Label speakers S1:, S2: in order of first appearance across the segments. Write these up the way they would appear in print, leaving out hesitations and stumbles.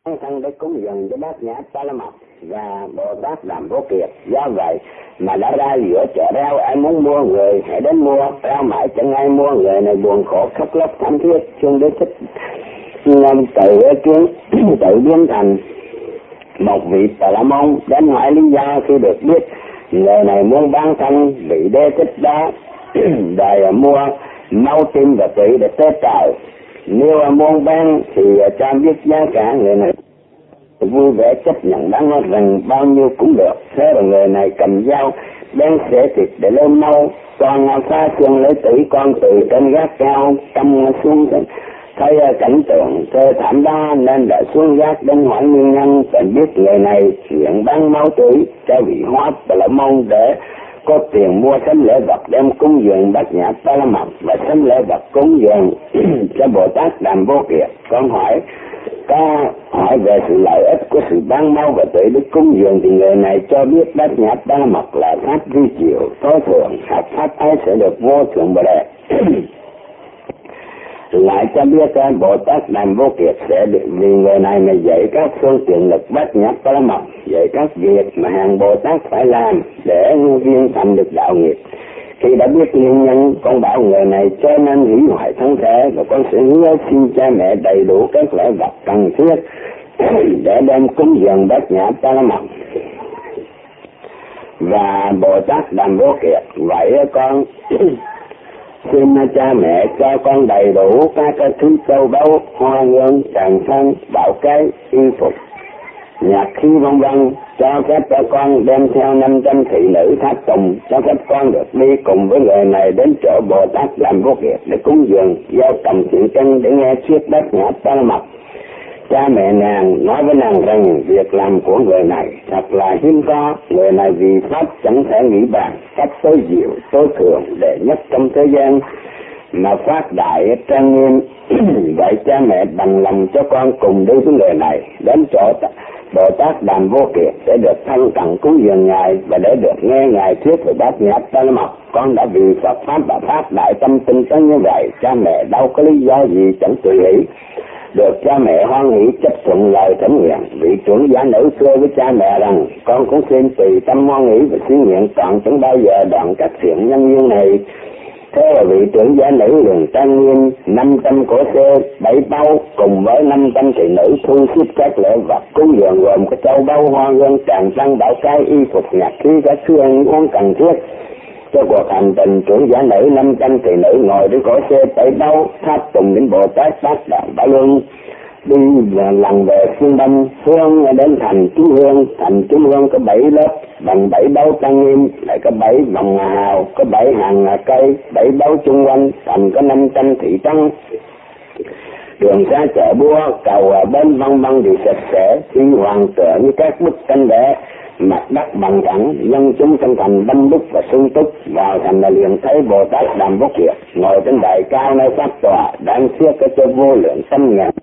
S1: thân để cúng dường cho Bát Nhã Pa La Mật và Bồ Tát Đàm Vô Kiệt. Do vậy mà đã ra giữa chợ rau, ai muốn mua người hãy đến mua, rau mãi chẳng ai mua, người này buồn khổ khóc lóc thảm thiết. Xuân Đế Thích tự kiến tự biến thành một vị Bà La Môn đến hỏi lý do. Khi được biết người này muốn bán thân, vị Đế Thích đó đòi mua máu tim và tủy để tế trời. Nếu muốn bán thì cho biết giá cả. Người này vui vẻ chấp nhận bán, nói rằng bao nhiêu cũng được. Thế là người này cầm dao bén xẻ thịt để lên máu, còn phá xương lấy tủy con từ trên gác cao cầm xuống. Thấy cảnh tượng thê thảm đó nên đã xuống gác đến hỏi nguyên nhân. Cần biết người này nguyện bán máu tủy cho vị Hóa Bà La Môn để có tiền mua sắm lễ vật đem cúng dường Bát Nhã Pa La Mật và sắm lễ vật cúng dường cho Bồ Tát Đàm Vô Kiệt. Con hỏi về sự lợi ích của sự bán máu và tủy đức cúng dường thì người này cho biết Bát Nhã Pa La Mật là pháp vi diệu tối thượng, học pháp ấy sẽ được vô thượng Bồ Đề. Lại cho biết Bồ Tát Đàm Vô Kiệt sẽ vì người này mà dạy các phương tiện lực Bát Nhã Pa La Mật, dạy các việc mà hàng Bồ Tát phải làm để viên thành được đạo nghiệp. Khi đã biết nguyên nhân, con bảo người này cho nên hủy hoại thân thể, và con sẽ hứa xin cha mẹ đầy đủ các lễ vật cần thiết để đem cúng dường Bát Nhã Pa La Mật và Bồ Tát Đàm Vô Kiệt. Vậy con xin cha mẹ cho con đầy đủ các thứ châu báu, hoa hương, tràng thân, bảo cái, y phục, nhạc khí vân vân. Cho phép cho con đem theo 500 thị nữ tháp tùng. Cho phép con được đi cùng với người này đến chỗ Bồ Tát Đàm Vô Kiệt để cúng dường, giao cầm thiện chân để nghe thuyết Bát Nhã Pa La Mật. Cha mẹ nàng nói với nàng rằng việc làm của người này thật là hiếm có. Người này vì pháp chẳng thể nghĩ bàn, cách tối diệu tối thượng đệ nhất trong thế gian mà phát đại trang nghiêm. Vậy cha mẹ bằng lòng cho con cùng đi với người này đến chỗ Bồ Tát Đàm Vô Kiệt để được thân cận cúng dường ngài và để được nghe ngài thuyết về Bát Nhã Pa La Mật. Con đã vì Phật pháp và phát đại tâm tinh tấn như vậy, cha mẹ đâu có lý do gì chẳng tùy hỷ. Được cha mẹ hoan hỷ chấp thuận lời thỉnh nguyện. Vị trưởng giả nữ thưa với cha mẹ rằng con cũng xin tùy tâm hoan hỷ và xin nguyện toàn chẳng bao giờ đoạn các thiện nhân duyên này. Thế là vị trưởng giả nữ liền trang nghiêm 500 cỗ xe 7 báu cùng với 500 thị nữ thu xếp các lễ vật cúng dường gồm cái châu báu, hoa hương, tràng văn, bảo cái, y phục, nhạc khí, các thứ ăn uống cần thiết cho cuộc hành trình. Trưởng giả nữ 500 thị nữ ngồi trên cỗ xe 7 báu tháp tùng đến Bồ Tát Bát Đàm Ba Luân, đi lần về phương đông hướng đến thành Chú Hương. Thành Chú Hương có 7 lớp bằng 7 báu trang nghiêm, lại có 7 vòng hào, có 7 hàng cây, 7 báu chung quanh, thành có 500 thị trấn. Đường xa chợ búa, cầu bên vân vân đều sạch sẽ, huy hoàng tựa như các bức tranh vẽ. Mặt đất bằng thẳng, dân chúng trong thành đông đúc và sung túc. Vào thành là liền thấy Bồ Tát Đàm Vô Kiệt ngồi trên đài cao nơi pháp tòa, đang thuyết cái cho vô lượng tâm ngàn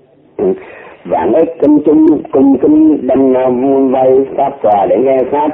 S1: vạn ức kinh chúng cung kính đâm vây pháp tòa để nghe pháp.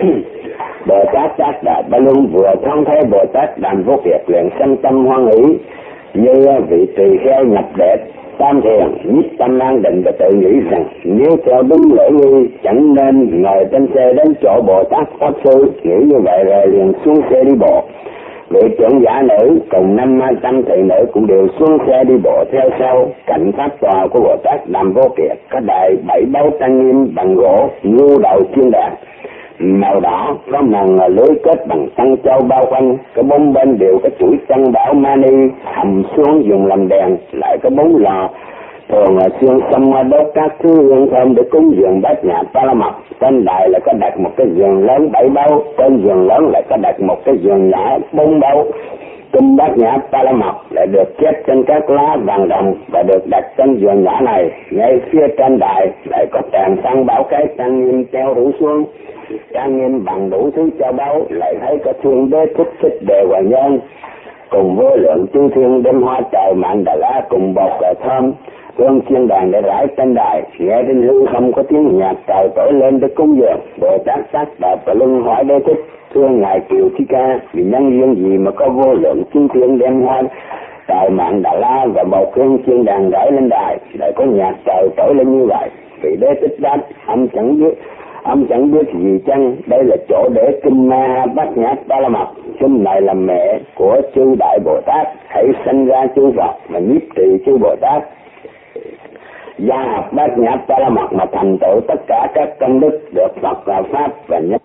S1: Bồ Tát Bát Đàm Ba Luân vừa thoáng thấy Bồ Tát Đàm Vô Kiệt liền sanh tâm hoan hỷ, như vị tỳ kheo nhập đệ tam thiền, nhiếp tâm an định và tự nghĩ rằng nếu theo đúng lễ nghi chẳng nên ngồi trên xe đến chỗ Bồ Tát Pháp Sư. Nghĩ như vậy rồi liền xuống xe đi bộ. Vị trưởng giả nữ cùng 500 thị nữ cũng đều xuống xe đi bộ theo sau. Cạnh pháp tòa của Bồ Tát Đàm Vô Kiệt có đài 7 báu trang nghiêm bằng gỗ nhu đầu chuyên đàn màu đỏ, có màn lưới kết bằng tăng châu bao quanh. Có 4 bên đều có chuỗi tăng bảo mani hầm xuống dùng làm đèn, lại có 4 lò thường xuyên xông đốt các thứ hương thơm để cúng dường Bát Nhã Pa La Mật. Trên đài lại có đặt một cái giường lớn 7 báu, trên giường lớn lại có đặt một cái giường nhỏ 4 báu. Kinh Bát Nhã Pa La Mật lại được chép trên các lá vàng đồng và được đặt trên giường nhỏ này. Ngay phía trên đài lại có tràng tăng bảo cái trang nghiêm treo rủ xuống, trang nghiêm bằng đủ thứ châu báu. Lại thấy có Thiên Đế Thích Thích Đề Hòa Nhân cùng vô lượng chư thiên đem hoa trời Mạn Đà La cùng bột thơm hương chiên đàn để rải trên đài. Nghe trên hư không có tiếng nhạc trời trỗi lên để cúng dường. Bồ Tát Bát Đàm Ba Luân hỏi Đế Thích: thưa ngài Kiều Thi Ca, vì nhân duyên gì mà có vô lượng chư thiên đem hoa trời Mạn Đà La và bột hương chiên đàn rải lên đài, lại có nhạc trời trỗi lên như vậy? Vị Đế Thích đáp: ông chẳng biết gì chăng? Đây là chỗ để kinh Ma Bát Nhã Ba La Mật. Kinh này là mẹ của chư Đại Bồ Tát. Hãy sanh ra chư Phật mà nhiếp trì chư Bồ Tát. Gia học Bát Nhã Ba La Mật mà thành tựu tất cả các công đức được Phật và Pháp và nhất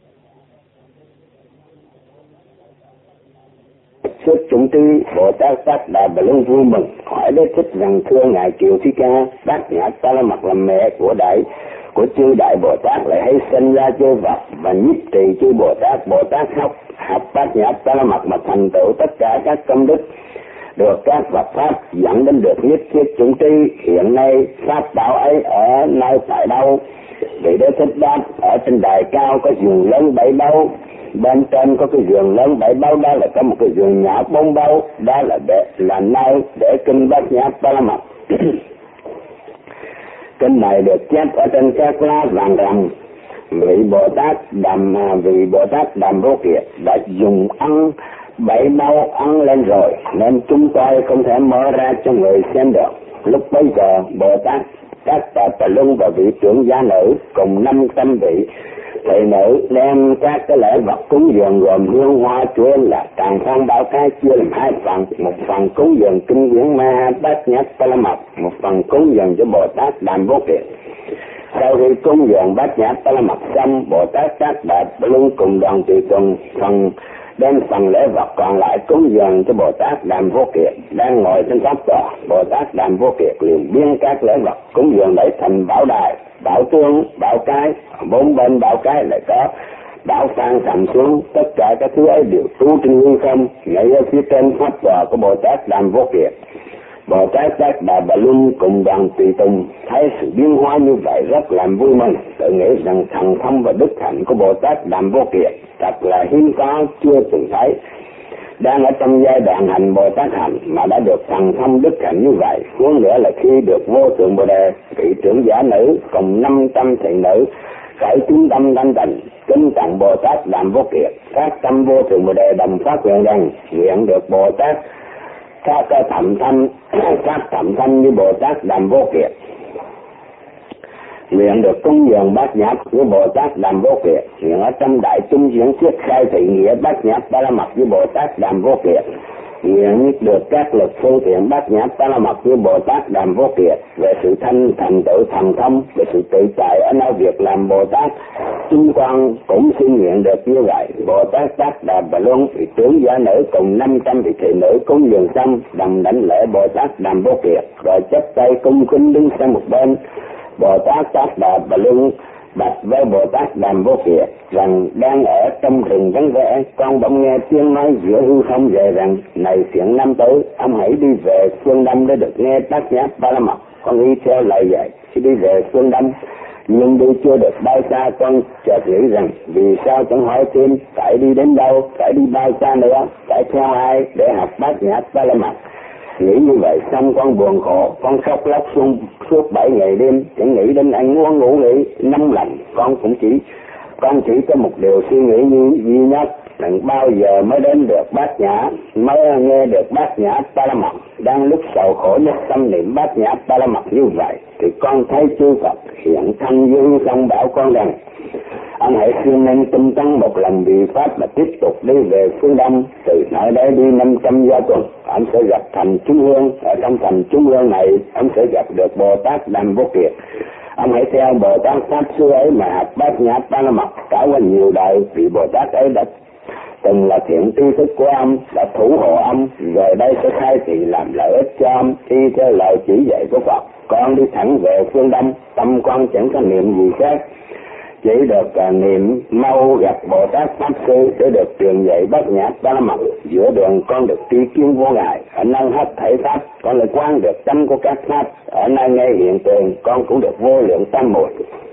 S1: xuất chúng trí. Bồ Tát Tát Đà Bà Luân vui mừng hỏi Đế Thích rằng: thưa ngài Kiều Thi Ca, Bát Nhã Ba La Mật là mẹ của chư Đại Bồ Tát, lại hãy sinh ra chư Phật và nhiếp trì chư Bồ Tát. Bồ Tát học Bát Nhã Ba La Mật mà thành tựu tất cả các công đức được các Phật Pháp dẫn đến được nhất thiết chúng trí. Hiện nay Pháp bảo ấy ở nơi tại đâu? Vị Đế Thích đáp: ở trên đài cao có giường lớn 7 báu, bên trên có cái giường lớn 7 báu, đó là có một cái giường nhỏ 4 báu, đó là nơi để kinh Bát Nhã Ba La Mật. Kinh này được chép ở trên các lá vàng ròng. Vị Bồ Tát Đàm Vô Kiệt đã dùng ấn 7 báu ấn lên rồi, nên chúng tôi không thể mở ra cho người xem được. Lúc bấy giờ Bồ Tát Tát Bà Luân và vị trưởng gia nữ cùng 500 vị thầy nữ đem các cái lễ vật cúng dường gồm hương hoa chuối là tràng phong bảo cái chia làm 2 phần. Một phần cúng dường kinh điển Ma Bát Nhã Ba La Mật, một phần cúng dường cho Bồ Tát Đàm Vô Kiệt. Sau khi cúng dường Bát Nhã Ba La Mật xong, Bồ Tát Tát Bà Luân cùng đoàn tùy tùng đem phần lễ vật còn lại cúng dường cho Bồ Tát Đàm Vô Kiệt. Đang ngồi trên pháp tòa, Bồ Tát Đàm Vô Kiệt liền biến các lễ vật cúng dường để thành bảo đài, bảo tương, bảo cái. 4 bên bảo cái lại có bảo phan sầm xuống. Tất cả các thứ ấy đều trú trên hư không, nhảy ở phía trên pháp tòa của Bồ Tát Đàm Vô Kiệt. Bồ Tát Tát Đà Bà Luân cùng đoàn tùy tùng thấy sự biến hóa như vậy rất làm vui mừng, tự nghĩ rằng thần thông và đức hạnh của Bồ Tát Đàm Vô Kiệt thật là hiếm có, chưa từng thấy. Đang ở trong giai đoạn hành Bồ Tát hành mà đã được thần thông đức hạnh như vậy, huống nữa là khi được vô thượng Bồ Đề, vị trưởng giả nữ cùng 500 thầy nữ khởi chúng tâm thanh tịnh kính tặng Bồ Tát Đàm Vô Kiệt. Các tâm vô thượng Bồ Đề đồng phát nguyện rằng nguyện được Bồ Tát các thậm thanh như Bồ Tát Đàm Vô Kiệt, nguyện được cúng dường Bát Nhã với Bồ Tát Đàm Vô Kiệt, nguyện ở trong đại chúng diễn thuyết khai thị nghĩa Bát Nhã Ba La Mật với Bồ Tát Đàm Vô Kiệt, nguyện được các lực phương tiện Bát Nhã Ba La Mật với Bồ Tát Đàm Vô Kiệt. Về sự thành tựu thần thông, về sự tự tại ở nơi việc làm Bồ Tát, chúng con cũng xin nguyện được như vậy. Bồ Tát Tát Đà Bà Luân, vị tướng giả nữ cùng 500 vị thị nữ cúng dường xong, đồng đảnh lễ Bồ Tát Đàm Vô Kiệt, rồi chắp tay cung kính đứng sang một bên. Bồ Tát Tát Đà Bà Luân bạch với Bồ Tát Đàm Vô Kiệt rằng đang ở trong rừng vắng vẻ, con bỗng nghe tiếng nói giữa hư không về rằng: này thiện nam tử, ông hãy đi về phương Đông để được nghe Bát Nhã Ba La Mật. Con y theo lời dạy khi đi về phương Đông, nhưng đi chưa được bao xa, con chợt nghĩ rằng vì sao chẳng hỏi thêm phải đi đến đâu, phải đi bao xa nữa, phải theo ai để học Bát Nhã Ba La Mật. Nghĩ như vậy xong con buồn khổ, con khóc lóc suốt 7 ngày đêm, chỉ nghĩ đến ăn uống ngủ nghỉ 5 lần. Con chỉ có một điều suy nghĩ duy nhất, rằng bao giờ mới đến được Bát Nhã, mới nghe được Bát Nhã Ba La Mật. Đang lúc sầu khổ nhất tâm niệm Bát Nhã Ba La Mật như vậy, thì con thấy chư Phật hiện thân dương xong bảo con rằng: ông hãy siêng năng tinh tấn một lần vì pháp mà tiếp tục đi về phương Đông. Từ nơi đây đi 500 gia tuần, ông sẽ gặp thành Trung Hương. Ở trong thành Trung Hương này, ông sẽ gặp được Bồ Tát Đàm Vô Kiệt. Ông hãy theo Bồ Tát Pháp Sư ấy mà học Bát Nhã Ba La Mật. Trải qua nhiều đời, vì Bồ Tát ấy đã từng là thiện tri thức của ông, đã thủ hộ ông, rồi đây sẽ khai thị làm lợi ích cho ông, y theo lời chỉ dạy của Phật. Con đi thẳng về phương Đông, tâm con chẳng có niệm gì khác, chỉ được niệm mau gặp Bồ Tát Pháp Sư để được truyền dạy Bát Nhã Ba La Mật. Giữa đường con được tri kiến vô ngại, ở nơi hết thảy pháp con lại quan được tâm của các pháp, ở nơi ngay hiện tiền con cũng được vô lượng tam muội.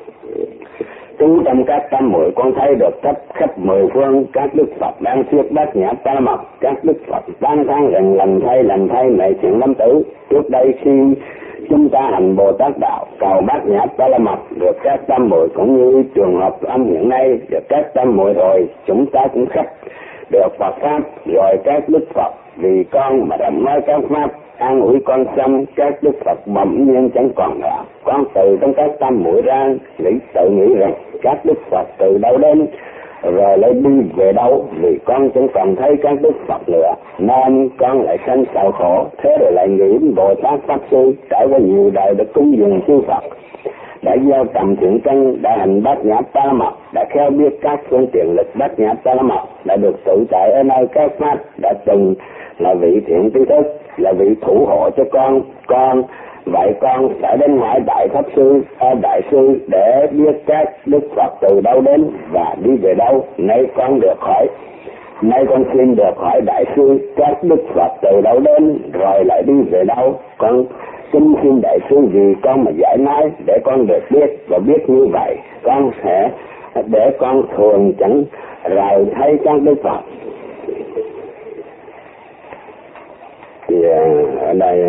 S1: Trú trong các tam muội con thấy được khắp 10 phương các đức Phật đang thuyết Bát Nhã Ba La Mật. Các đức Phật tán thán rằng lành thay này thiện nam tử, trước đây khi chúng ta hành Bồ Tát đạo cầu Bát Nhã Ba La Mật được các tam muội, cũng như trường hợp ông hiện nay được các tam muội rồi, chúng ta cũng khắp được Phật pháp rồi các đức Phật vì con mà đậm nói các pháp an ủi con xong, các Đức Phật bỗng nhiên chẳng còn nữa. Con từ trong các tâm mũi ra, tự nghĩ rằng các Đức Phật từ đâu đến, rồi lại đi về đâu, vì con chẳng còn thấy các Đức Phật nữa, nên con lại sanh sầu khổ. Thế rồi lại nghĩ Bồ Tát Pháp Sư trải qua nhiều đời đã cúng dường chư Phật, đã gieo trầm thiện căn, đã hành bát nhã ba la mật, đã khéo biết các phương tiện lực bát nhã ba la mật, đã được tự tại ở nơi các pháp, đã từng là vị thiện tri thức, là vị thủ hộ cho con. Vậy con phải đến hỏi đại pháp sư, đại sư để biết các Đức Phật từ đâu đến và đi về đâu. Nay con xin được hỏi đại sư các Đức Phật từ đâu đến rồi lại đi về đâu. Con xin đại sư vì con mà giải nói để con được biết, và biết như vậy con sẽ để con thường chẳng rời thấy các Đức Phật. Thì ở đây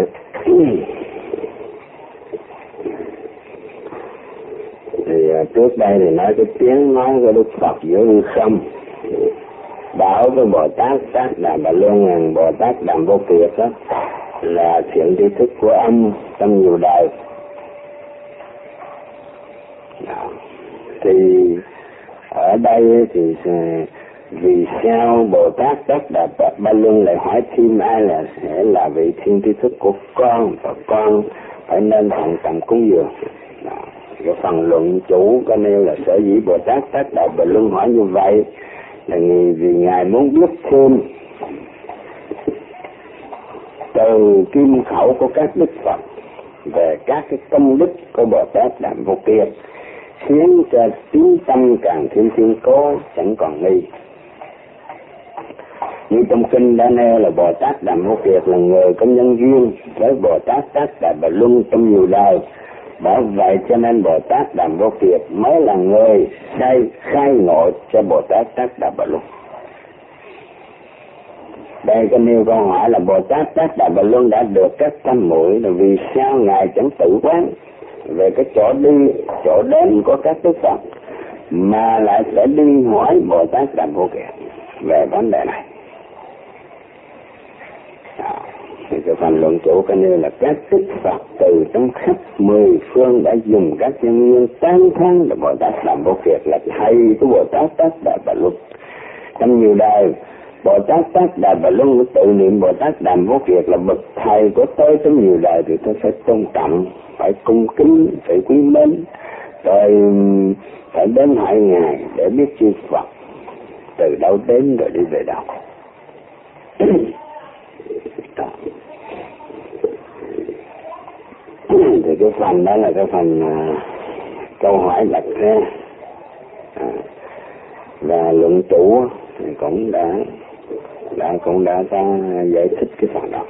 S1: thì trước đây thì nói cái tiếng nói của Đức Phật giữa hư không, bảo với Bồ Tát Tát Đà Bà Luân, Bồ Tát Đàm Vô Kiệt đó là thiện tri thức của ông trong nhiều đời. Đó. Thì ở đây thì vì sao Bồ Tát Tát Đà Bà Luân lại hỏi thêm ai là sẽ là vị thiên tri thức của con, và con phải nên thành tầm cúng dường. Đó. Cái phần luận chủ có nêu là sở dĩ Bồ Tát Tát Đà Bà Luân hỏi như vậy là vì Ngài muốn biết thêm từ kim khẩu của các Đức Phật về các cái công đức của Bồ Tát Đàm Vô Kiệt, khiến cho tín tâm càng thêm kiên cố, chẳng còn nghi. Như trong kinh đã nêu là Bồ Tát Đàm Vô Kiệt là người có nhân duyên với Bồ Tát Tát Đà Bà Luân trong nhiều đời. Bởi vậy cho nên Bồ Tát Đàm Vô Kiệt mới là người khai ngộ cho Bồ Tát Tát Đà Bà Luân. Đây có nêu câu hỏi là Bồ Tát Tát Đà Bà Luân đã được các tâm muội, là vì sao Ngài chẳng tự quán về cái chỗ đi, chỗ đến của các Đức Phật, mà lại sẽ đi hỏi Bồ Tát Đàm Vô Kiệt về vấn đề này. Thì cái phần luận chủ có nêu là các Đức Phật từ trong khắp 10 phương đã dùng các nhân duyên tán thán là Bồ Tát Đàm Vô Kiệt là thầy của Bồ Tát Tát Đà Bà Luân. Trong nhiều đời, Bồ Tát Tát Đà Bà Luân tự niệm Bồ Tát Đàm Vô Kiệt là bậc thầy của tôi. Trong nhiều đời thì tôi phải tôn trọng, phải cung kính, phải quý mến, rồi phải đến hỏi Ngài để biết chư Phật từ đâu đến rồi đi về đâu. Thì cái phần đó là cái phần câu hỏi đặt ra, và luận chủ thì cũng đã có giải thích cái phần đó.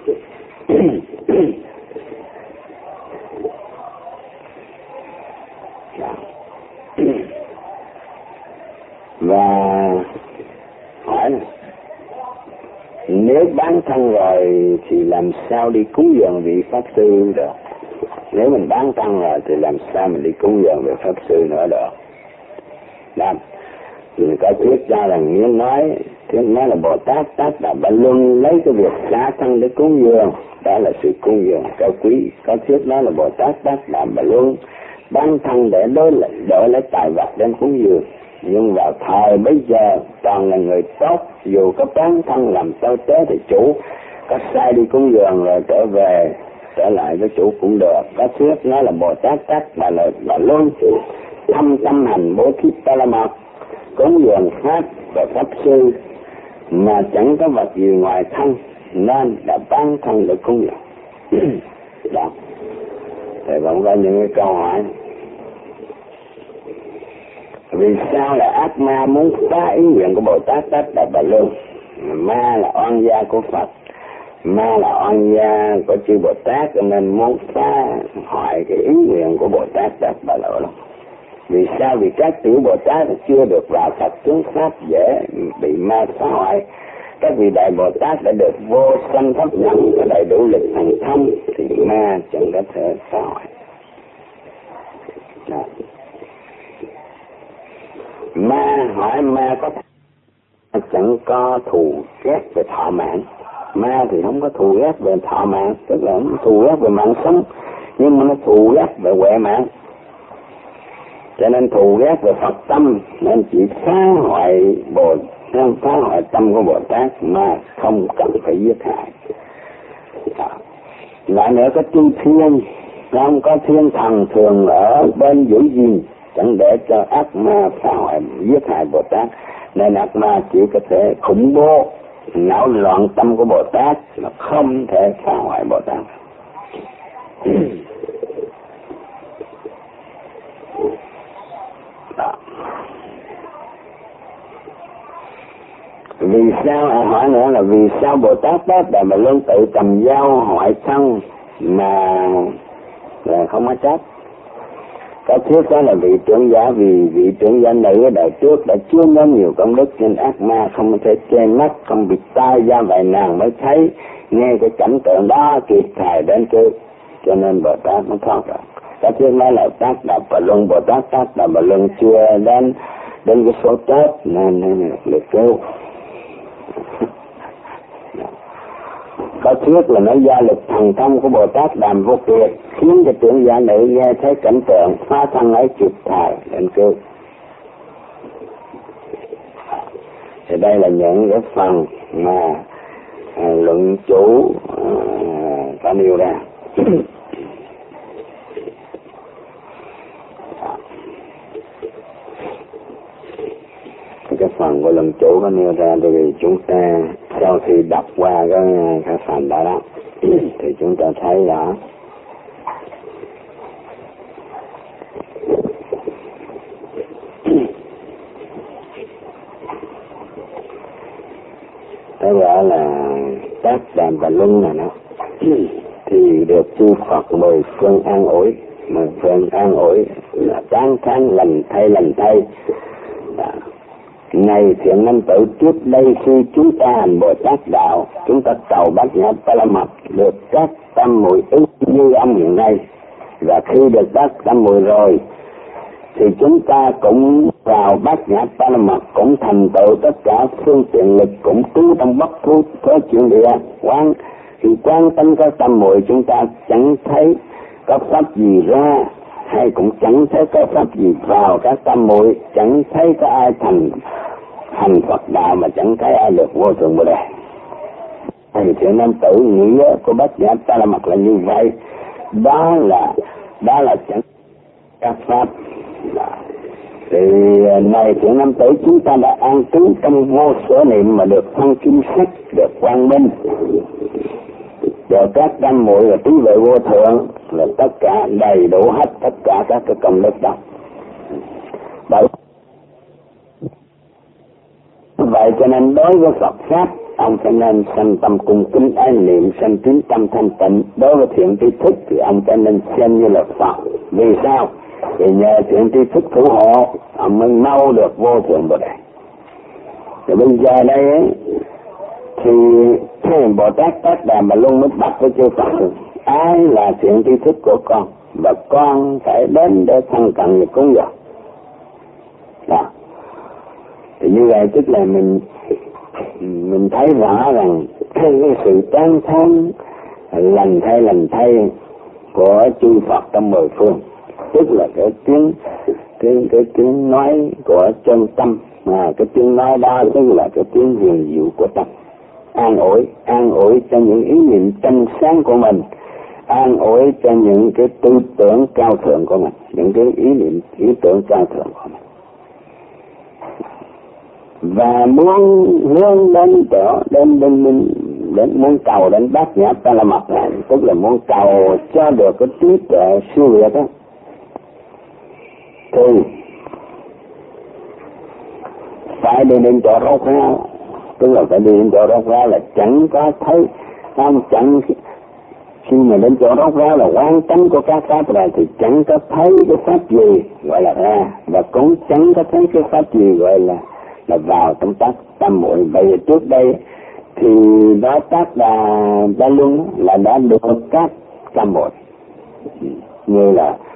S1: Và hỏi là nếu bán thân rồi thì làm sao đi cúng dường vị Pháp Sư được? Nếu mình bán thân rồi thì làm sao mình đi cúng dường vị Pháp Sư nữa được? Đó. Thì có thuyết ra là nghĩa nói là Bồ Tát Tát Đà Bà Luân lấy cái việc xả thân để cúng dường, đó là sự cúng dường cao quý. Có thuyết nói là Bồ Tát Tát Đà Bà Luân bán thân để đổi lấy tài vật đem cúng dường. Nhưng vào thời bây giờ toàn là người tốt, dù có bán thân làm sao tế thì chủ có sai đi cúng dường rồi trở lại với chủ cũng được. Có thuyết nói là Bồ Tát Tát Bà Luân thâm tâm hành bố thí ba la mật, cúng dường pháp và Pháp Sư mà chẳng có vật gì ngoài thân, nên đã bán thân để cúng dường. Đó. Thì vẫn có những cái câu hỏi. Vì sao là ác ma muốn phá ý nguyện của Bồ Tát Tát Đà Bà Luân? Ma là oan gia của Phật, ma là oan gia của chư Bồ Tát, cho nên muốn phá hoại cái ý nguyện của Bồ Tát Tát Bà Luân. Vì sao? Vì các tiểu Bồ Tát chưa được vào Phật tướng pháp dễ bị ma phá hoại. Các vị đại Bồ Tát đã được vô sanh pháp nhẫn và đầy đủ lực thần thông thì ma chẳng có thể phá hoại. Đó. Ma hỏi ma có chẳng có thù ghét về thọ mạng, Ma thì không có thù ghét về thọ mạng, tức là không thù ghét về mạng sống, nhưng mà nó thù ghét về huệ mạng. Cho nên thù ghét về Phật tâm, nên chỉ phá hoại phá hoại tâm của Bồ Tát mà không cần phải giết hại. Lại nữa có chư thiên, không có thiên thần thường ở bên giữ gìn, chẳng để cho ác ma phá hoại giết hại Bồ Tát, nên ác ma chỉ có thể khủng bố não loạn tâm của Bồ Tát mà không thể phá hoại Bồ Tát. Đó. Vì sao hỏi nữa là vì sao Bồ Tát đó để mà luôn tự cầm dao hoại thân mà không có trách? Có thiết đó là vị trưởng giả, vì vị trưởng giả nữ ở đời trước đã chứa nhóm nhiều công đức nên ác ma không thể che mắt, không bị tai ra vài nàng mới thấy nghe cái cảnh tượng đó kịp thời đến cứu, cho nên Bồ Tát mới thoát ra. Có thiết nói là Tác Đà Bà Luân, Bồ Tát Tác Đà Bà Luân chưa đến cái số tốt nên được cứu. Có thuyết là nó do lực thần thông của Bồ Tát Đàm Vô Kiệt khiến cho trưởng giả nữ nghe thấy cảnh tượng phá thân ấy kịp thời đến cứu. Thì đây là những cái phần mà luận chủ có nêu ra. Cái phần của luận chủ có nêu ra thì chúng ta sau khi đọc qua cái phần đó thì chúng ta thấy rõ cái gọi là Tác Đàm Bà Luân này nó thì được chư Phật mười phương an ủi, mười phương an ủi là tán thán lành thay. Này thiện nam tử, trước đây khi chúng ta hành Bồ Tát đạo, chúng ta cầu Bát Nhã Ba La Mật được các tâm muội ứng như âm hiện nay, và khi được các tâm muội rồi thì chúng ta cũng vào Bát Nhã Ba La Mật, cũng thành tựu tất cả phương tiện lực, cũng trú trong bất cứ có chuyện địa quán. Khi quan tâm các tâm muội, chúng ta chẳng thấy có pháp gì ra, hay cũng chẳng thấy có pháp gì vào các tâm muội, chẳng thấy có ai hành Phật đạo mà chẳng thấy ai được vô thượng Bồ Đề. Thì thiện nam tử, nghĩa của Bát Nhã Ba La Mật là như vậy. Đó là chẳng các pháp. Thì này thiện nam tử, chúng ta đã an trú trong vô sở niệm mà được phân kim sắc, được quang minh, được các tâm muội và trí huệ vô thượng, là tất cả đầy đủ hết tất cả các cái công đức đó. Bởi vậy cho nên đối với Phật pháp, ông phải nên sanh tâm cung kính ái niệm, sanh tín tâm thanh tịnh. Đối với thiện tri thức thì ông phải nên xem như là Phật. Vì sao? Vì nhờ thiện tri thức thủ hộ, ông mới mau được vô thượng Bồ Đề. Thì bây giờ đây ấy, thì Bồ Tát Tác Đà Bà Luân mới bắt với chư Phật: ai là thiện tri thức của con, và con phải đến để thân cận và cúng dường. Đó. Thì như vậy tức là mình thấy rõ rằng cái sự tán thán lành thay của chư Phật trong mười phương, tức là cái tiếng nói của chân tâm, mà cái tiếng nói đó tức là cái tiếng huyền diệu của tâm. An ủi cho những ý niệm trong sáng của mình, an ủi cho những cái tư tưởng cao thượng của mình, những cái ý tưởng cao thượng của mình, và muốn hướng đến chỗ đến muốn cầu đến Bát Nhã Ba La Mật này, tức là muốn cầu cho được cái trí tuệ siêu việt đó, thì phải đi đến chỗ rốt ráo. Tức là phải đi đến chỗ rốt ráo là chẳng có thấy, chẳng khi mà đến chỗ rốt ráo là quan tâm của các pháp này thì chẳng có thấy cái pháp gì gọi là ra, và cũng chẳng có thấy cái pháp gì gọi là vào trong tâm muội. Vậy trước đây thì đó Tác Đà Ba Luân là đã được các tâm muội như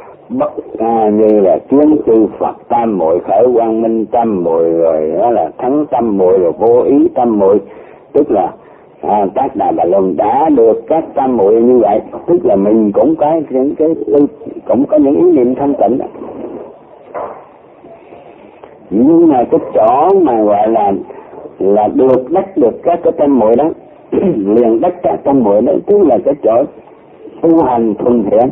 S1: là kiến chư Phật tam muội, khởi quang minh tam muội, rồi đó là thắng tam muội, rồi vô ý tam muội, tức là Tác Đà Bà Luân đã được các tam muội như vậy, tức là mình cũng có những cũng có những ý niệm thanh tịnh. Nhưng mà cái chỗ mà gọi là được đắc được các cái tam muội đó liền đắc các tam muội đó, tức là cái chỗ tu hành thuần thiện,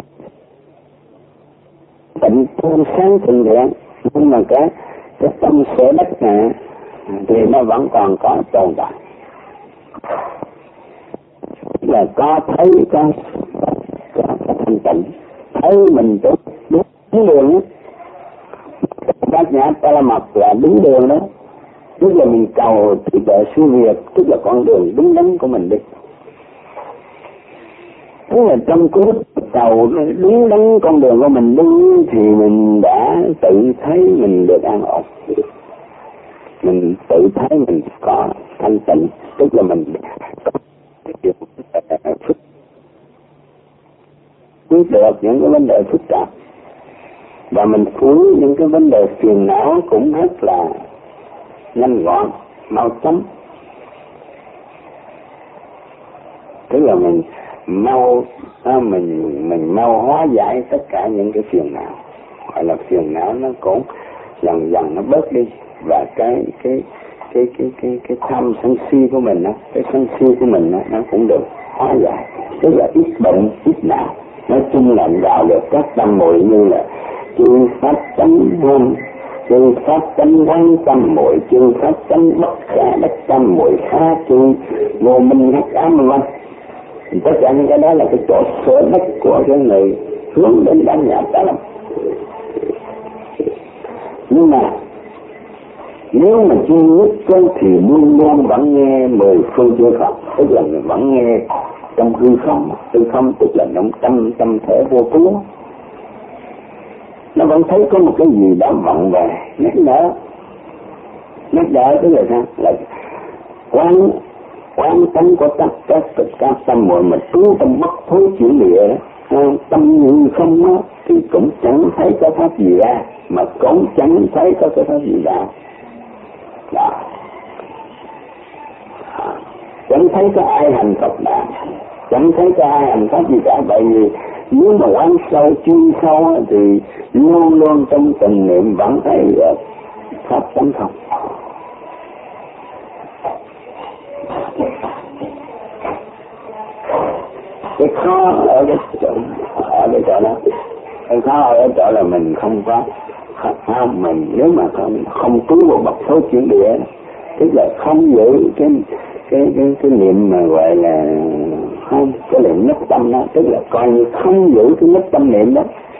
S1: tịnh tu sáng thuần thiện. Nhưng mà cái tâm sở đắc này thì nó vẫn còn có tồn tại, là có thấy có thanh tịnh, thấy mình đúng đường đó. Bát Nhã Pa La Mật là đúng đường đó, tức là mình cầu thì để siêu việt, tức là con đường đúng đắn của mình đi. Tức là trong cái lúc cầu đúng đắn con đường của mình đúng thì mình đã tự thấy mình được an ổn, mình tự thấy mình có thanh tịnh, tức là mình quyết được những cái vấn đề phức tạp, và mình cứu những cái vấn đề phiền não cũng rất là nhanh gọn, mau chóng. Tức là mình mau mau hóa giải tất cả những cái phiền não, gọi là phiền não nó cũng dần dần nó bớt đi, và cái tham sân si của mình đó, cái sân si của mình đó, nó cũng được hóa giải, tức là ít bệnh ít não. Nói chung là vào được các tâm muội như là chư pháp chánh ngôn, chư pháp chánh quán tâm muội, chư pháp chánh bất khả đắc tâm muội, khá chư vô minh hắc ám vân vân. Tất cả những cái đó là cái chỗ sở đắc của cái người hướng đến Bát Nhã Pa La Mật. Nhưng mà nếu mà chưa nhất thì luôn luôn vẫn nghe 10 phương chư Phật, tức là mình vẫn nghe trong hư không, tức là trong tâm thể vô cứu. Nó vẫn thấy có một cái gì đó vọng về nhắc nhở, tức là sao? Là quán tánh của các tâm muội mà trú tâm bất thối chuyển địa đó, tâm như không đó, thì cũng chẳng thấy có pháp gì ra, mà cũng chẳng thấy có cái pháp gì ra. Đó. Chẳng thấy có ai hành Phật đạo, chẳng thấy có ai hành pháp gì cả. Bởi vì nếu mà quán sâu chuyên sâu thì luôn luôn trong tình niệm vẫn thấy pháp tánh không. Cái khó ở cái chỗ đó, cái khó ở chỗ là mình không có mình, nếu mà không cứu một bậc thối chuyển địa, tức là không giữ cái niệm mà gọi là không cái niệm nhất tâm đó, tức là coi như không giữ cái nhất tâm niệm đó,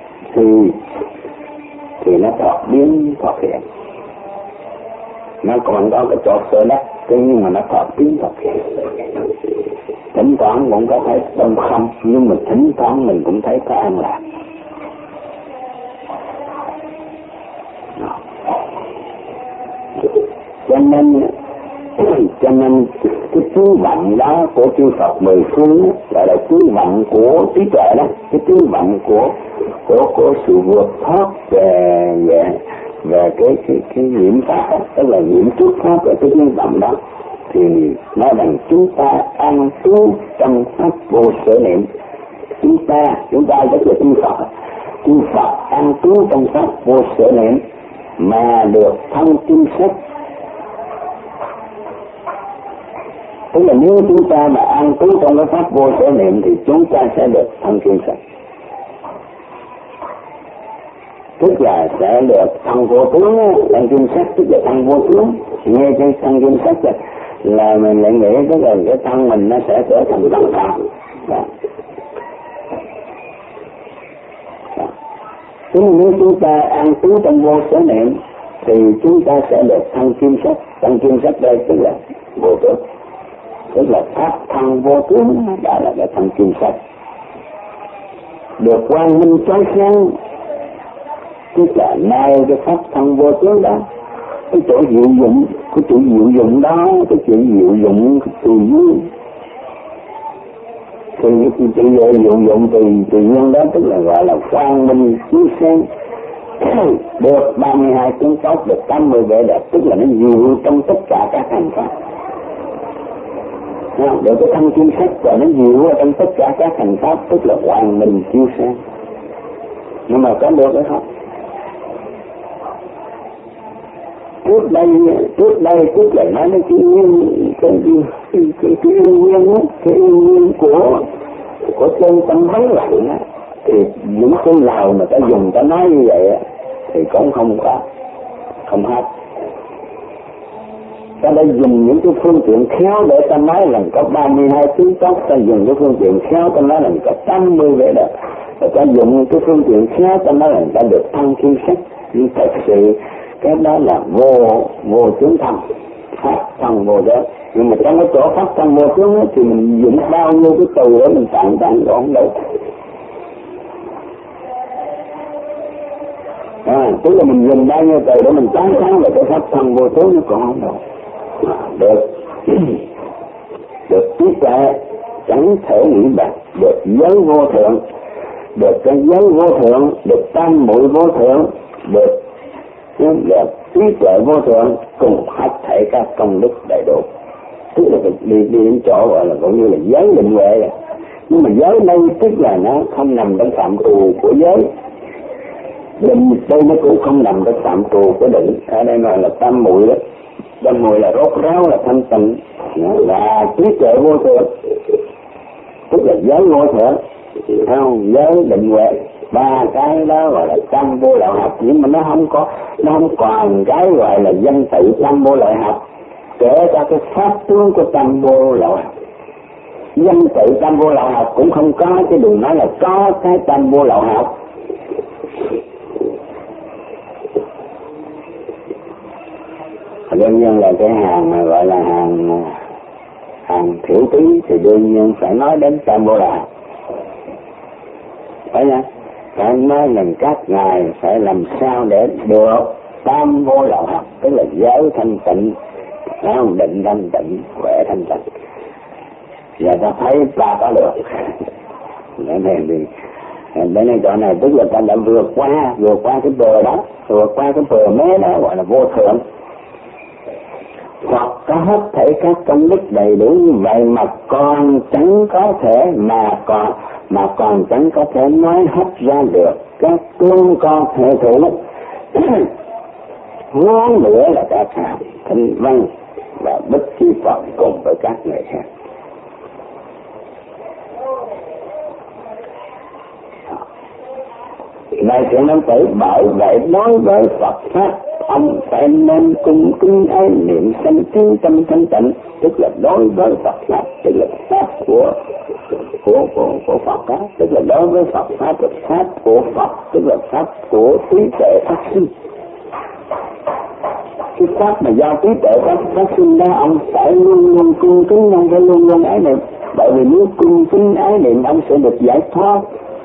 S1: thì nó thoát biến thoát hiện. Nó còn có cái chỗ sơ đắc, nhưng mà nó thoát biến thoát hiện. Thỉnh thoảng cũng có thấy tâm không, nhưng mà thỉnh thoảng mình cũng thấy có an lạc. Cho nên cái tứ vận đó của chư Phật 10 phương gọi là tứ vận của trí tuệ đó, cái tứ vận của sự vượt thoát về cái nhiễm pháp, tức là nhiễm trước pháp ở cái tứ vận đó, thì nói rằng chúng ta an trú trong pháp vô sở niệm. Chúng ta rất là chư Phật an trú trong pháp vô sở niệm mà được thông kim sắc. Tức là nếu chúng ta mà an trú trong cái pháp vô sở niệm thì chúng ta sẽ được thông kim sắc, tức là sẽ được thân vô tướng. Thân kim sắc tức là thân vô tướng. Nghe cái thân kim sắc là mình lại nghĩ tức là cái thân mình nó sẽ trở thành thân Phật. Thế nếu chúng ta an trú trong vô sở niệm thì chúng ta sẽ được thân kim sắc. Thân kim sắc đây tức là vô tướng, tức là pháp thân vô tướng, đó là cái thân kim sắc. Được quang minh chói sáng, tức là nay cái pháp thân vô tướng đó, cái chỗ diệu dụng, cái chỗ diệu dụng đó, cái chỗ diệu dụng tùy duyên, thì cái chỗ diệu dụng tùy duyên đó tức là gọi là quang minh chiếu sáng. Được 32 tướng tốt, được 80 vẻ đẹp, tức là nó diệu trong tất cả các hành pháp. để cái thân kim sắc và nó nhiều trong tất cả các hành pháp, tức là hoàn minh chiếu sáng. Nhưng mà có được hay không? Trước đây tức là nói đến cái yêu nhiên của chân tâm vắng lặng á, thì những cái nào mà ta dùng ta nói như vậy á, thì cũng không hết. Ta đã dùng những cái phương tiện khéo để ta nói rằng có 32 tướng tóc, ta dùng cái phương tiện khéo ta nói rằng có 80 vẻ đẹp, và ta dùng cái phương tiện khéo ta nói rằng ta được thân kim sắc. Nhưng thật sự cái đó là vô tướng thân, pháp thân vô giới. Nhưng mà trong cái chỗ pháp thân vô tướng ấy, thì mình dùng bao nhiêu cái từ để mình tặng không được. Tức là mình dùng bao nhiêu từ để mình tán thán về cái pháp thân vô tướng nó còn không được. Được trí tuệ chẳng thể nghĩ bạc, được giới vô thượng, được cái giới vô thượng, được tam muội vô thượng, được trí tuệ vô thượng, cùng hết thảy các công đức đầy đủ. Tức là đi đến chỗ gọi là cũng như là giới định huệ. Nhưng mà giới đây tức là nó không nằm trong phạm trù của giới. Định đây nó cũng không nằm trong phạm trù của định. Ở đây là tam muội đó. Tam muội là rốt ráo, là thanh tịnh, là trí tuệ vô thượng, tức là giới vô thượng, không giới định huệ. Ba cái đó gọi là tam vô lậu học, nhưng mà nó không còn cái gọi là danh tự tam vô lậu học, kể cả cái pháp tướng của tam vô lậu học. Danh tự tam vô lậu học cũng không có, chứ đừng nói là có cái tam vô lậu học. Đương nhiên là cái hàng mà gọi là hàng thiểu tí thì đương nhiên phải nói đến tam vô lậu học, phải không? Phải nói rằng các ngài phải làm sao để được tam vô lậu học, tức là giới thanh tịnh, không định thanh tịnh, huệ thanh tịnh. Và ta thấy ta có được. Đến đây chỗ này tức là ta đã vượt qua cái bờ đó, vượt qua cái bờ mé đó gọi là vô thượng. Hoặc có hết thảy các công đức đầy đủ như vậy mà còn chẳng có thể chẳng có thể nói hết ra được các tương con hệ thủ. Ngón nữa là các hạng Thanh Văn và Bích Chi Phật cùng với các người khác. Này thiện nam tử, bởi vậy đối với Phật pháp ông phải nên cung kính ái niệm sanh tiến tâm thanh tịnh, tức là đối với Phật pháp, tức là pháp của Phật đó, tức là đối với Phật pháp, là pháp của Phật, tức là pháp của trí tuệ phát sinh. Cái pháp mà do trí tuệ phát sinh đó, ông phải luôn luôn cung kính, ông phải luôn luôn ái niệm, bởi vì nếu cung kính ái niệm ông sẽ được giải thoát.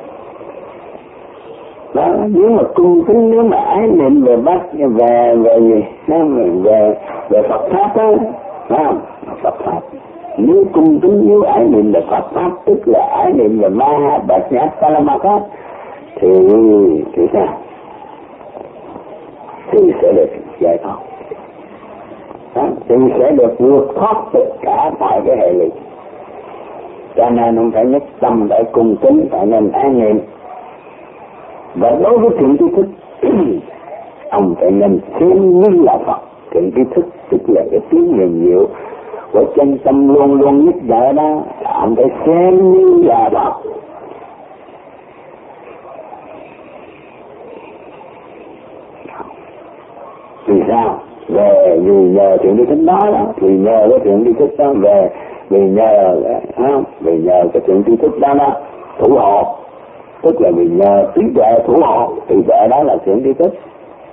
S1: Đó, nếu mà cung kính, nếu mà ái niệm về về Phật pháp đó, Phật pháp. Nếu cung kính, nếu ái niệm về Phật pháp, tức là ái niệm về Ma Bạch Nhã Paramata, thì sao? Thì sẽ được giải thoát. Thì sẽ được vượt thoát tất cả mọi cái hệ lụy. Cho nên ông phải nhất tâm để cung kính, phải nên ái niệm. Và đối với thiện tri thức, ông phải nên xem như là Phật. Thiện tri thức tức là cái tiếng huyền diệu của chân tâm luôn luôn nhất đỡ đó, ông phải xem như là Phật. Vì sao? Vì nhờ thiện tri thức đó, vì nhờ cái thiện tri thức đó vì nhờ cái thiện tri thức đó thủ hộ. Tức là vì nhờ trí tuệ thủ hộ, trí tuệ đó là thiện tri thức.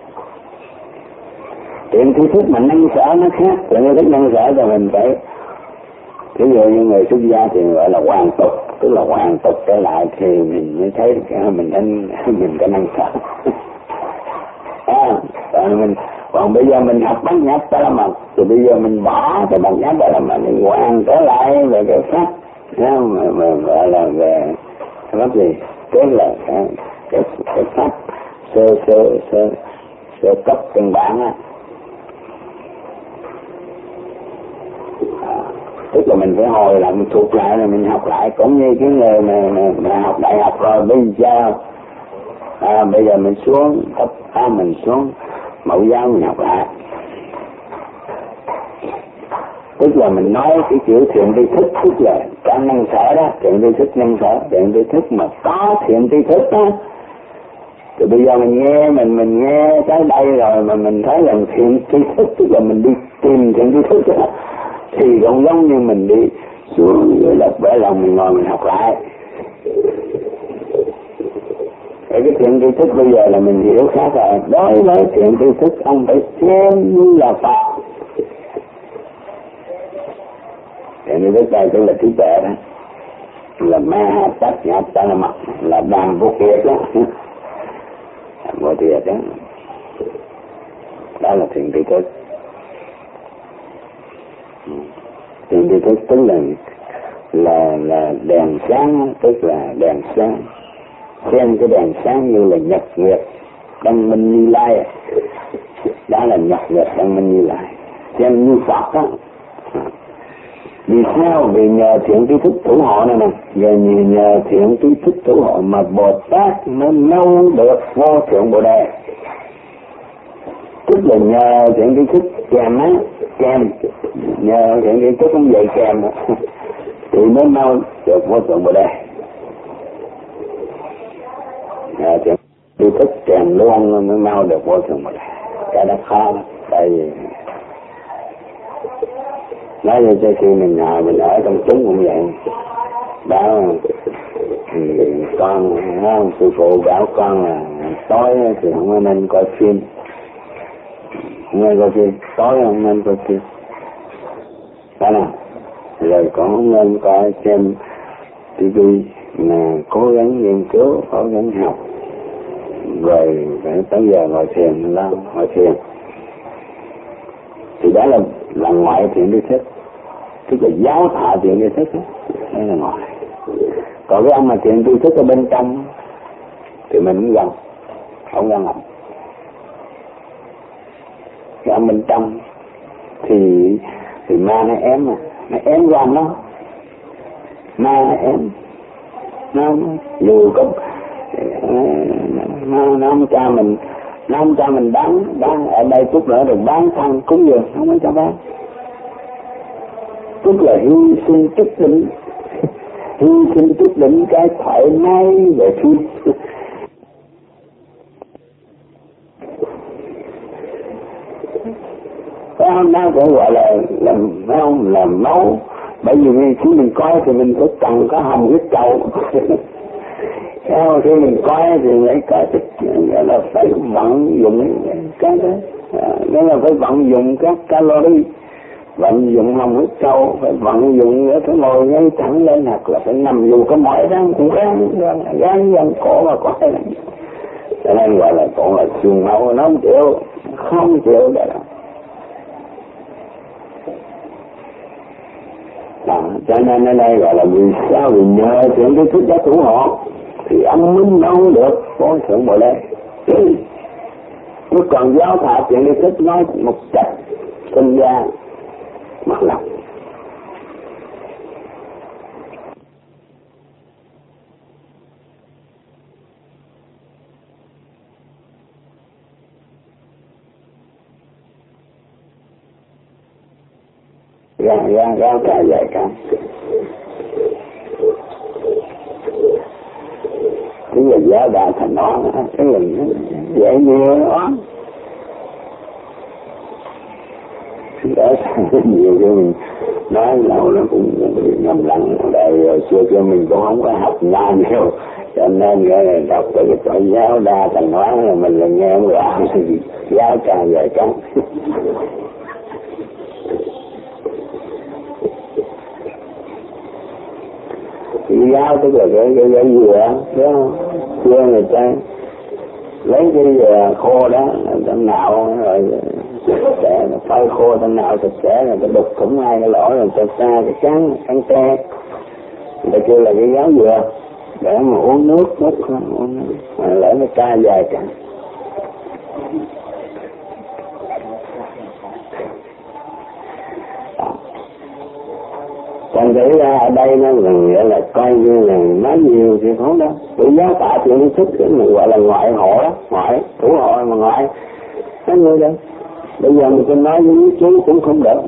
S1: Thiện tri thức mà năng sở nó khác, thiện tri thức năng sở thì mình phải, ví dụ như người xuất gia thì gọi là hoàn tục, tức là hoàn tục trở lại thì mình mới thấy mình có năng sở. Còn bây giờ mình học bát nhã ba la mật, thì bây giờ mình bỏ cái bát nhã ba la mật, mình hoàn trở lại về cái pháp, mà gọi là về pháp gì? Tức là cái pháp sơ cấp căn bản á. tức là mình phải hồi lại, mình thuộc lại rồi mình học lại, cũng như cái người mà học đại học rồi bây giờ mình xuống cấp mình xuống mẫu giáo mình học lại. Tức là mình nói cái kiểu thiện tri thức, tức là cả năng sở đó, thiện tri thức năng sở, thiện tri thức mà có thiện tri thức đó. Thì bây giờ mình nghe mình nghe tới đây rồi mà mình thấy rằng thiện tri thức, tức là mình đi tìm thiện tri thức đó, thì cũng giống như mình đi xuống dưới đất bể lòng, mình ngồi mình học lại. Cái thiện tri thức bây giờ là mình hiểu khác rồi. Đối với thiện tri thức ông phải xem như là Phật. Thiện tri thức đây tức là trí tuệ đó, là ma tất nhập ta là mặt, là đàn vô kiệt đó, vô kiệt đó. Đó là thiện tri thức. Thiện tri thức tức là đèn sáng, tức là đèn sáng. Xem cái đèn sáng như là nhật nguyệt đăng minh Như Lai, đó là nhật nguyệt đăng minh Như Lai, xem như Phật đó. Vì sao? Vì nhờ thiện tri thức thủ hộ này nè, nhờ thiện tri thức thủ hộ mà Bồ Tát mới nâu được vô thượng Bồ Đề. Tức là nhờ thiện tri thức kèm á, kèm, nhờ thiện tri thức cũng dạy kèm thì mới nâu được vô thượng Bồ Đề. Thiện tri thức kèm luôn mới mau được vô thượng Bồ Đề. Cái đó khó lắm, tại vì nói như cho khi mình ngồi mình ở trong chúng cũng vậy. Bảo con sư phụ bảo con là tối thì không nên coi phim, không nên coi phim, tối không nên coi phim, đó nào. Rồi con không nên coi xem TV, mà cố gắng nghiên cứu, cố gắng học, rồi phải tới giờ ngồi thiền, ngồi thiền. Thì đó là ngoại thiện tri thức, tức là giáo thọ thiện tri thức đó. Đó là ngoài. Còn cái ông mà thiện tri thức ở bên trong thì mình cũng gần, không gần lắm. Cái ông bên trong thì ma nó ém mà, nó ém gần nó, ma nó ém, nó dù có nó không cho mình bán ở đây chút nữa được bán thân cúng dường, không có cho bán. Tức là hy sinh chút đỉnh cái thoải mái về phim. Cái hôm nay cũng gọi là làm máu, bởi vì khi mình coi thì mình phải cần có hồng huyết cầu. Khi mình coi thì phải có là phải vận dụng cái đó, đó là phải vận dụng các calorie, vận dụng hồng huyết cầu, phải vận dụng phải ngồi ngay thẳng lên, hoặc là phải nằm dù có mỏi răng cũng gán dân cổ mà coi. Cho nên gọi là cổ là xương máu, nó không chịu đó. Cho nên ở đây gọi là vì sao? Vì nhờ thiện tri thức đã thủ hộ thì ông mới nâu được vô thượng Bồ Đề. Chứ còn giáo thọ thiện tri thức nói một cách sinh ra mặt lòng. Gao cả dài cả. Cái là giá đại thành nó, cái là dễ nhiều đó. Đó nhiều cái mình nói lâu nó cũng ngầm lặng. Đời xưa kia mình cũng không có học nha nhiều, cho nên cái đọc cái tội giáo đa thành hóa là mình là nghe không rõ. Giáo càng dài càng. Giáo tức là cái dừa đó, xưa người ta lấy cái dừa khô đó, người ta nạo rồi sẽ phơi khô, ta nạo sạch sẽ rồi ta đục thủng ngay cái lỗ rồi ta xa cái cắn tre, người ta kêu là cái giáo dừa để mà uống nước mà lỡ nó ca dài cả. nghĩ ra ở đây nó nghĩa là coi như là nói nhiều thì không đâu. Tự giáo tạ chuyện thức mình gọi là ngoại hộ đó, ngoại thủ hộ mà ngoại nói người đâu. Bây giờ mình cứ nói với chú cũng không được.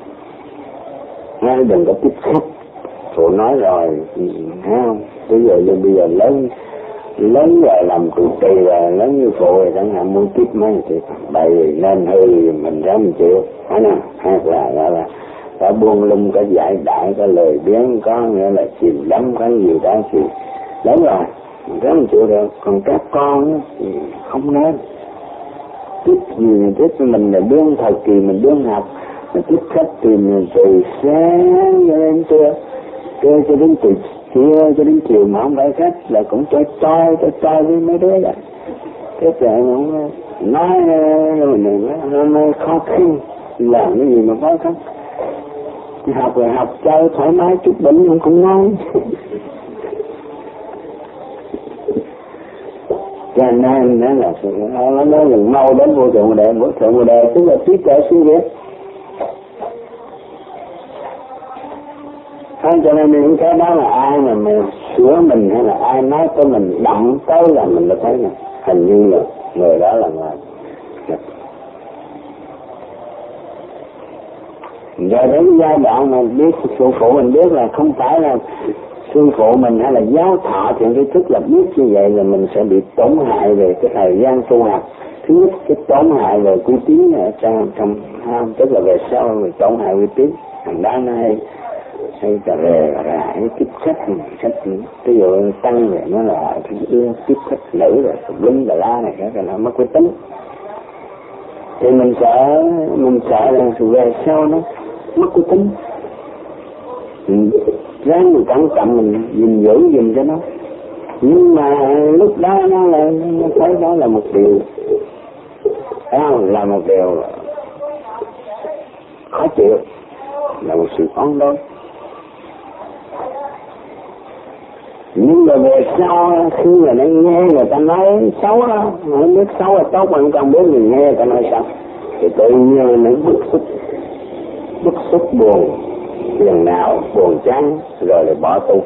S1: Ngay đừng có tiếp xúc. Phụ nói rồi, thấy không? Bây giờ lớn rồi làm trụ trì rồi, lớn như phụ rồi chẳng hạn muốn tiếp mấy thì bày nên hư mình dám chịu, phải không? Hay là gọi là có buông lung, có giải đại, có lời biếng, có nghĩa là chìm đắm, có nhiều đó thì lớn rồi, mình dám chịu được. Còn các con thì không nên. Tiếp gì tiếp mình là đương thời kỳ mình đương học, mình tiếp khách thì mình từ sáng cho đến trưa cho đến từ chiều cho đến chiều mà không phải khách là cũng chơi với mấy đứa vậy. Cái trời cũng nói mình nó khó khăn, làm cái gì mà khó khăn. Học rồi học chơi thoải mái chút đỉnh cũng ngon. Cho nên đó là nó nói mình mau đến vô thượng Bồ Đề tức là trí tuệ siêu việt. Cho nên những cái đó là ai mà sửa mình hay là ai nói cho mình động tới là mình đã thấy là hình như là người đó là người. Rồi đến giai đoạn mà biết sư phụ mình biết là không phải là sư phụ mình hay là giáo thọ thì cái thức là biết như vậy là mình sẽ bị tổn hại về cái thời gian tu học. Thứ nhất cái tổn hại về uy tín ở trong tức là về sau mình tổn hại uy tín. Thằng đó nó hay cà rề cái tiếp khách ví dụ tăng rồi nó là cái tiếp khách nữ rồi lính và lá này cái nó mất uy tín. Thì mình sợ là về sau nó mất uy tín. Ráng mình cẩn trọng mình gìn giữ gìn cho nó. Nhưng mà lúc đó nó thấy đó là một điều là một điều khó chịu, là một sự oán đối. Nhưng mà về sau khi mà nó nghe người ta nói xấu đó, không biết xấu là tốt mà không biết mình nghe người ta nói xấu thì tự nhiên nó bức xúc buồn, lần nào buồn chán rồi lại bỏ tu.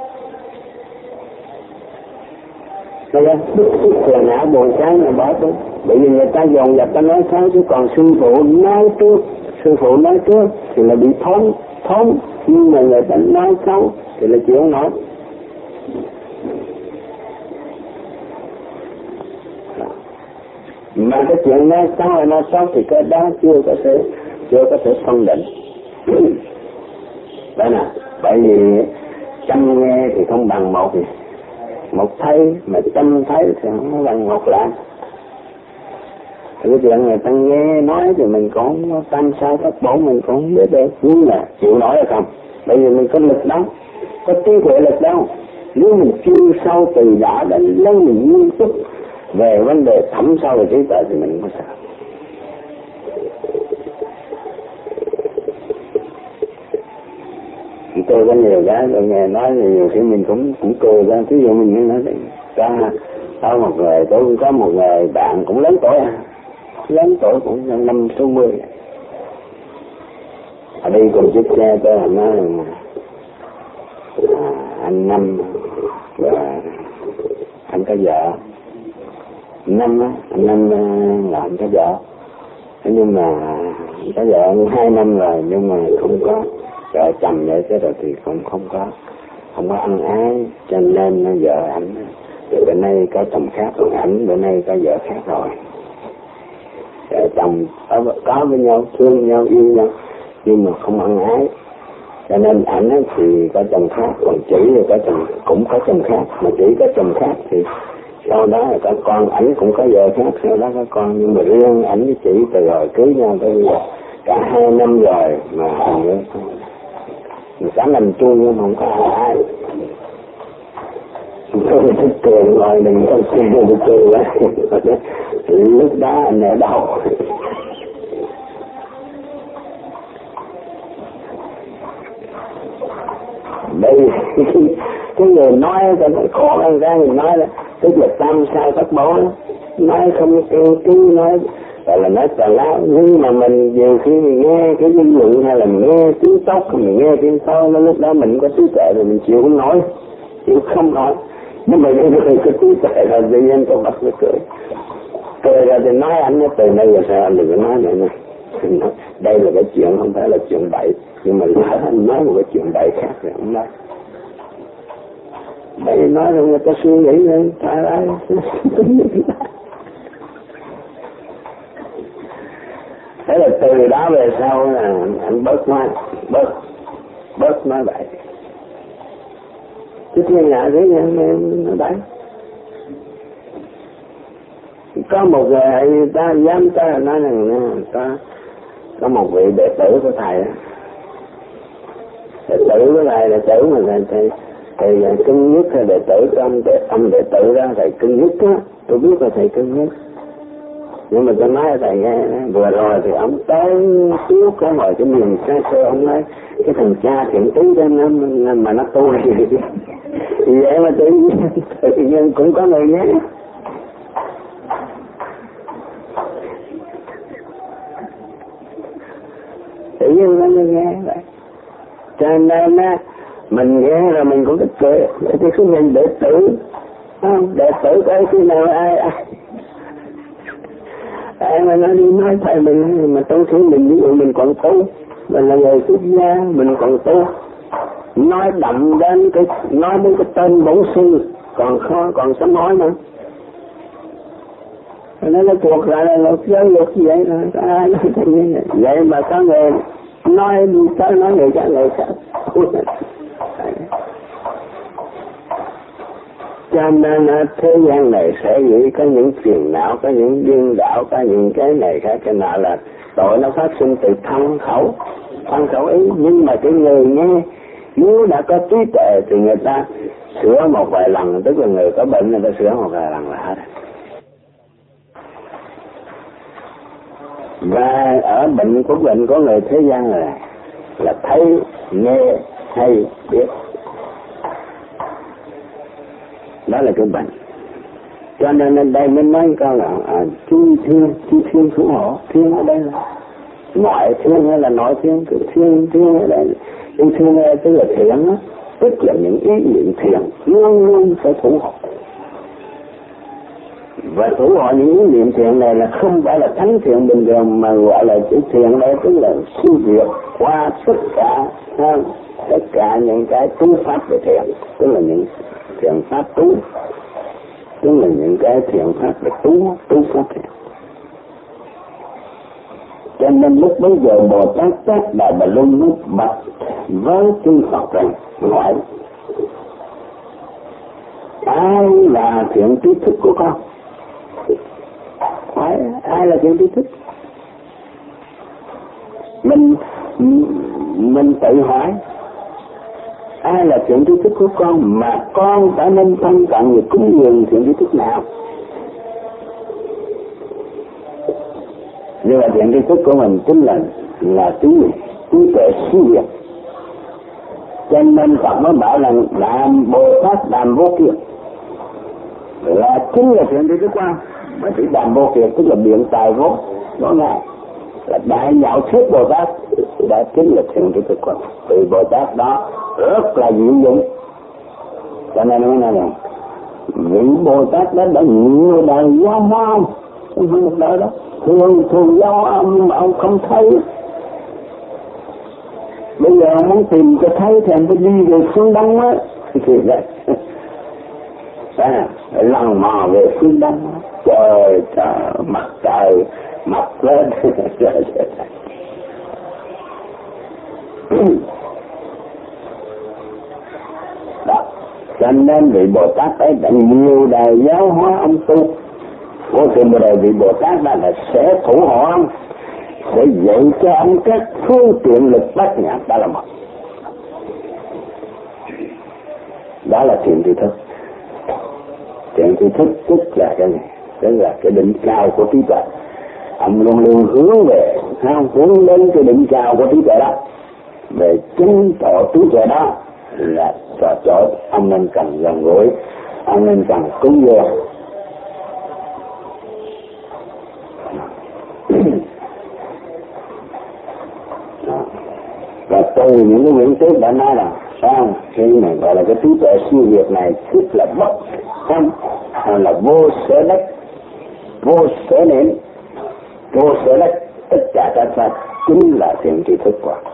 S1: Bây giờ bức xúc lần nào buồn chán rồi bỏ tu. Bởi vì người ta dồn dập ta nói xấu, chứ còn sư phụ nói trước thì là bị thốn, nhưng mà người ta nói xấu thì là chịu không nổi. Mà cái chuyện nói xấu hay nói xấu thì cái đó chưa có thể phân định. Đó nè, bởi vì trăm nghe thì không bằng một thấy, mà trăm thấy thì không bằng một làm. Thì cái chuyện người ta nghe nói thì mình cũng tam sao các bổn mình cũng không biết được, nhưng mà chịu nổi hay không? Bởi vì mình có lực đó, có trí huệ lực đâu. Nếu mình chuyên sâu từ đã đến lớn mình nghiêm túc về vấn đề thẩm sâu về trí tuệ thì mình không sao. Tôi có nhiều cái tôi nghe nói nhiều khi mình cũng cười ra. Ví dụ mình nói có một người, tôi có một người bạn cũng lớn tuổi cũng 50-60. Ở đây cùng chiếc xe tôi là nói anh Năm và anh có vợ. Anh Năm là anh có vợ, nhưng mà có vợ 2 năm rồi nhưng mà không có vợ chồng vậy, thế rồi thì không có ăn ái, cho nên vợ ảnh bữa nay có chồng khác, còn ảnh bữa nay có vợ khác rồi. Vợ chồng có với nhau, thương nhau, yêu nhau nhưng mà không ăn ái, cho nên ảnh thì có chồng khác, còn chỉ thì cũng có chồng khác, mà chỉ có chồng khác thì sau đó là có con, ảnh cũng có vợ khác, sau đó có con, nhưng mà riêng ảnh với chị từ rồi cưới nhau tới bây giờ cả 2 năm rồi mà hình như mình sáng làm chung nhưng không có ai. Tôi thích cười ngồi đừng có cười quá. Lúc đó anh ở đâu? Đây cái người nói cho nó khó khăn ra, người nói là tức là tam sao thất bổ, nói không kêu cứ nói gọi là nói tào lao. Nhưng mà mình nhiều khi mình nghe cái dư luận hay là mình nghe tiếng sóc, mình nghe tiếng soi, lúc đó mình có trí tuệ rồi mình chịu không nói, chịu không nói. Nhưng mà những người có trí tuệ là tự nhiên tôi bắt nó cười ra thì nói anh nó từ đây là sao anh đừng có nói nữa nè. Đây là cái chuyện không phải là chuyện bậy, nhưng mà lỡ anh nói một cái chuyện bậy khác rồi không nói. Đây nói rồi người ta suy nghĩ lên, trời ơi. Thế là từ đó về sau là anh bớt nói bậy. Chứ thiên hạ thế nhân nói bậy. Có một người ta dám ta nói rằng có một vị đệ tử của thầy, đệ tử của thầy, đệ tử mà thầy cưng nhất là đệ tử của ông đệ tử đó, thầy cưng nhất á, tôi biết là thầy cưng nhất. Nhưng mà tôi nói thầy nghe, vừa rồi thì ông tới trước có ngồi cái miền xa xưa, ông nói cái thằng cha thiện tí đó nó mà nó tu gì vậy mà tự nhiên cũng có người nhé. Tự nhiên có người nghe vậy. Cho nên á, mình nghe rồi mình cũng thích cười. Thì cứ nhìn đệ tử, không, đệ tử coi khi nào ai mà nó đi nói thầy mình, mà trong khi mình ví dụ mình còn tu, mình là người xuất gia, mình còn tu, nói đậm đến cái, nói đến cái tên bổn sư, còn sớm nói nữa. Nó thuộc lại là luật giáo luật vậy rồi, ai nói thầy như vậy. Vậy mà có người nói người khác người khác. Cho nên thế gian này sẽ nghĩ có những phiền não, có những điên đảo, có những cái này khác cái nọ là tội nó phát sinh từ thân khẩu ý. Nhưng mà cái người nghe nếu đã có trí tuệ thì người ta sửa một vài lần, tức là người có bệnh người ta sửa một vài lần là hết. Và ở bệnh của người thế gian là thấy, nghe, hay, biết. Đó là cái bệnh. Cho nên đây mới nói câu là chi thiên thủ hộ. Thiên ở đây là ngoại thiên hay là nội thiên, thiên ở đây. Thiên ở đây tức là thiện đó, tức là những ý niệm thiện luôn luôn phải thủ hộ. Và thủ hộ những ý niệm thiện này là không phải là thánh thiện bình thường, mà gọi là chữ thiện đây tức là siêu việt qua tất cả những cái tu pháp về thiện, tức là những thiện pháp tu, tức là những cái thiện pháp về tu pháp thiện. Cho nên lúc bấy giờ Bồ Tát Đại Bà Luân mới bạch với chư Phật rằng hỏi ai là thiện trí thức của con? Hỏi ai là thiện trí thức? Mình tự hỏi ai là thiện trí thức của con mà con đã nên thân cận và cúng dường thiện trí thức nào? Nhưng mà thiện trí thức của mình chính là trí tuệ siêu việt. Cho nên Phật mới bảo rằng Đàm Bồ Tát Đàm Vô Kiệt là chính là thiện trí thức của con. Mới chỉ Đàm Vô Kiệt tức là biện tài vô ngại, là đại nhạo thuyết Bồ Tát đã chính là thiện trí thức của con. Vì Bồ Tát đó rất là dịu dũng. Cho nên nói rằng vị Bồ Tát đó đã nhiều đời giáo hóa ông, không phải một đời đó, thường giáo hóa ông nhưng mà ông không thấy. Bây giờ ông muốn tìm cho thấy thì ông phải đi về phương Đông á, thì vậy. Lần mò về phương Đông, trời mặt trời mọc lên. Đó. Cho nên vị Bồ Tát ấy đã nhiều đời giáo hóa ông tu. Vô thường một đời vị Bồ Tát đó là sẽ thủ hộ ông, để dạy cho ông các phương tiện lực bát nhã. Đó là một. Đó là thiện tri thức. Thiện tri thức tức là cái này, tức là cái đỉnh cao của trí tuệ. Ông luôn luôn hướng về, hướng đến cái đỉnh cao của trí tuệ đó. Về chính tổ trí tuệ đó là chỗ ông nên cần gần gũi, ông nên cần cúng dường. từ những cái quyển trước đã nói là sao khi mà gọi là cái trí tuệ siêu việt này tức là bất không, là vô sở đắc, vô sở niệm, vô sở đắc, tất cả các pháp chính là thiện tri thức quả.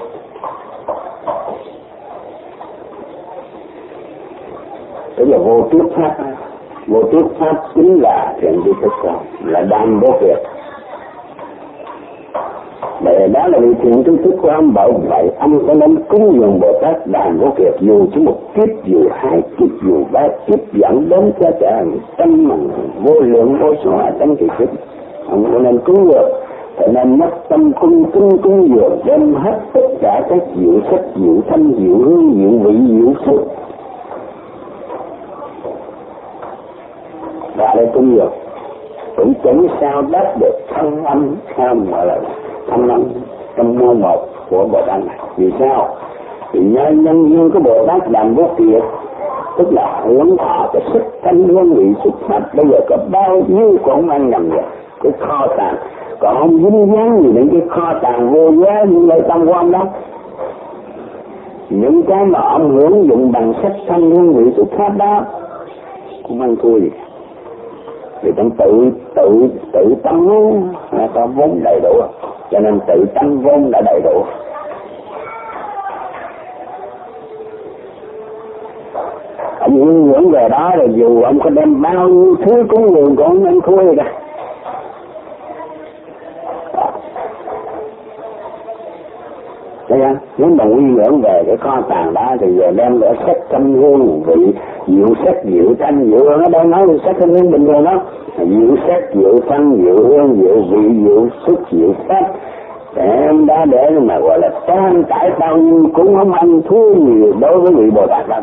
S1: Tức là vô trước pháp, vô trước pháp chính là thiện tri thức quả, là đang vô việc. Vậy đó là vì thiện tri thức của ông bảo vậy ông có nên cúng dường Bồ Tát Đàn Vô Kiệt dù chỉ một kiếp, dù hai kiếp, dù ba kiếp, dẫn đến cho cả tâm mình vô lượng vô số trong kỳ kiếp, ông có nên cúng dường. Cho nên mất tâm cúng dường đem hết tất cả các diệu sắc, diệu thanh, diệu hương, diệu vị, diệu sức và để cúng dường cũng chẳng sao đáp được thanh âm, gọi là thanh âm trong môn một của Bồ Tát này. Vì sao? Vì nhân duyên của Bồ Tát Đàn Vô Kiệt tức là hướng thọ cái sức thanh hương vị xuất phát, bây giờ có bao nhiêu cũng ăn nằm vậy cái kho tàng, còn không dính dáng gì đến cái kho tàng vô giá như lời tâm của ông đó. Những cái mà ông hưởng dụng bằng sắc thanh hương vị xuất phát đó cũng ăn thua gì. Vì trong tự tâm nó có vốn đầy đủ, cho nên tự tâm vốn đã đầy đủ. Ông hướng dẫn về đó rồi dù ông có đem bao nhiêu thứ cúng dường cũng không ăn thua gì cả. Nếu mà nguyên ngưỡng về cái kho tàng đó thì giờ đem để sắc thanh hương vị, diệu sắc, diệu thanh, diệu hương. Nó đang nói về sắc thanh hương bình thường đó, diệu sắc, diệu thanh, diệu hương, diệu vị, diệu sức, diệu pháp. Em đã để mà gọi là tan tải bao nhiêu cũng không ăn thua nhiều đối với vị Bồ Tát đó.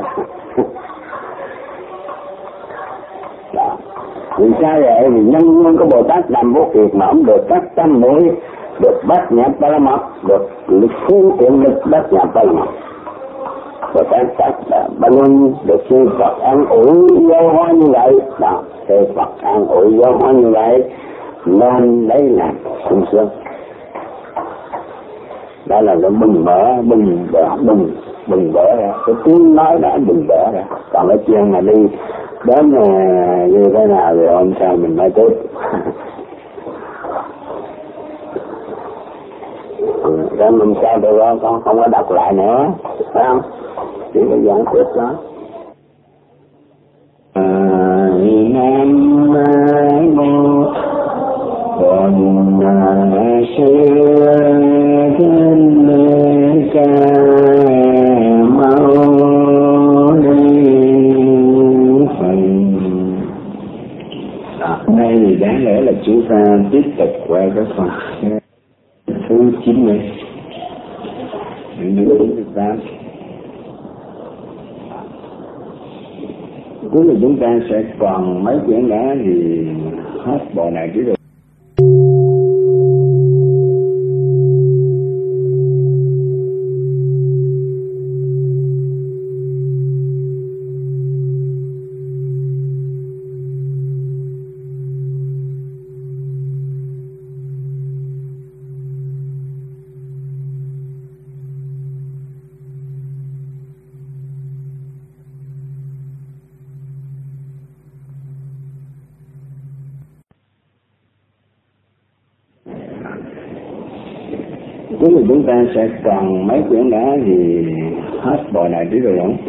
S1: Vì sao vậy? Vì nhân duyên của Bồ Tát Đàn Vô Kiệt mà ông được các tâm muội, được bát nhã Paramot, được lực phương tiện lực bát nhã Paramot. Bồ Tát Ban Luân được sư Phật an ủi vô hoa như vậy, đó, sư Phật an ủi vô hoa như vậy nên đấy là sung sướng. Đó là nó bừng bỡ ra, cái tiếng nói đã bừng bỡ ra. Còn cái chuyện mà đi đến như thế nào thì hôm sau mình nói tiếp. Rồi mình sao được không? Con không có đọc lại nữa, phải không? Chỉ có giảng tiếp đó. Nam mô Bổn Sư Thích Ca Mâu Ni Phật. Đây thì đáng lẽ là chúng ta tiếp tục qua cái phần thứ 90 những thứ chúng ta cuối cùng chúng ta sẽ còn mấy quyển nữa thì hết bộ này chứ được. Cuối cùng chúng ta sẽ còn mấy quyển nữa thì hết bộ này chứ rồi không?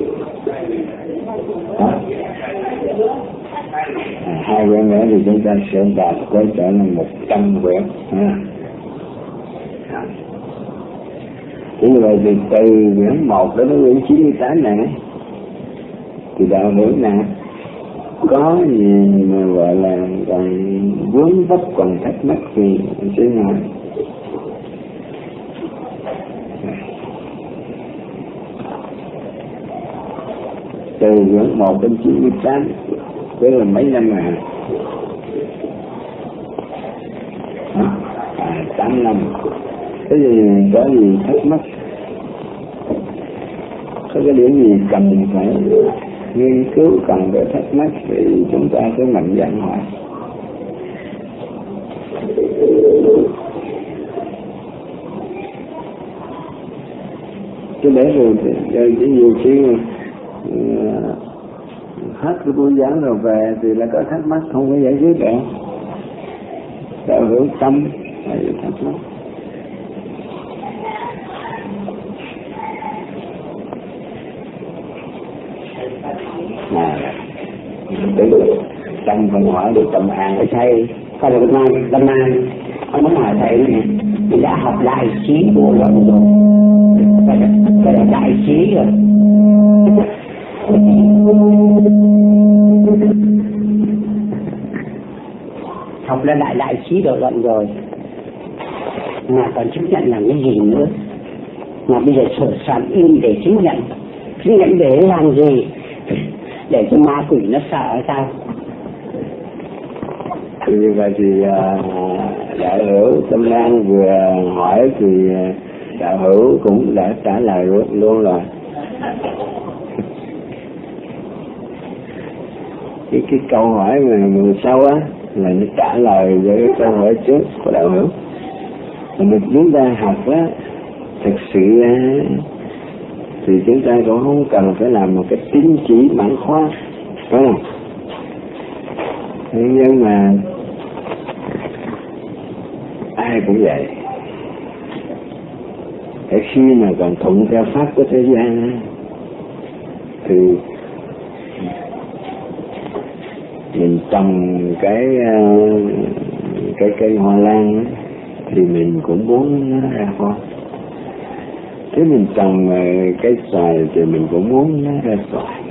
S1: Hai quyển nữa thì chúng ta sẽ đạt quay trở là 100 quyển. Như vậy thì từ quyển 1 đến quyển 98 này thì đạo hữu nào có gì mà gọi là còn vướng vấp còn thắc mắc thì sẽ nói. Từ quyển 1 đến 98 tức là mấy năm mà 8 năm. Cái gì có gì thắc mắc, có cái điểm gì cần phải nghiên cứu, cần phải thắc mắc thì chúng ta sẽ mạnh dạn hỏi.
S2: Chứ để rồi chỉ nhiều khi hết cái buổi giảng rồi về thì lại có thắc mắc không có giải quyết được. Đạo hữu tâm là thắc mắc.
S1: Tâm phần hỏi được tâm an với thầy, coi được tâm an, ông muốn hỏi thầy này, mình đã học đại trí của rồi, cái là đại trí rồi. Học là đại trí độ luận rồi, mà còn chứng nhận làm cái gì nữa? Mà bây giờ sửa soạn in để chứng nhận để làm gì? Để cho ma quỷ nó sợ sao?
S2: Như vậy thì đạo hữu Tâm An vừa hỏi thì đạo hữu cũng đã trả lời luôn rồi. Cái câu hỏi mà người sau á là nó trả lời với cái câu hỏi trước của đạo hữu. Mình chúng ta học á, thực sự thì chúng ta cũng không cần phải làm một cái tín chỉ mãn khóa, phải không? Nhưng mà ai cũng vậy. Để khi mà còn thuận theo pháp của thế gian thì mình trồng cái cây hoa lan thì mình cũng muốn nó ra hoa. Thế mình trồng cây xoài thì mình cũng muốn nó ra xoài.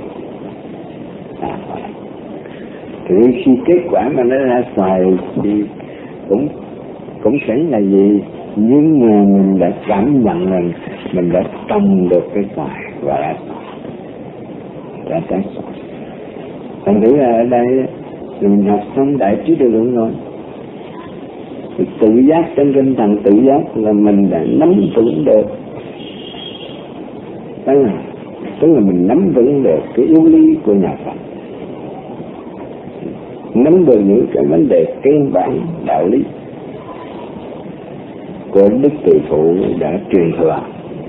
S2: Thì khi kết quả mà nó ra xoài thì cũng chẳng là gì, nhưng mà mình đã cảm nhận rằng mình đã trồng được cái xoài và đã trái xoài. Thành thử là ở đây mình học xong đại trí độ luận rồi. Tự giác trên tinh thần tự giác là mình đã nắm vững được, tức là mình nắm vững được cái yếu lý của nhà Phật, nắm được những cái vấn đề căn bản đạo lý của Đức Từ Phụ đã truyền thừa.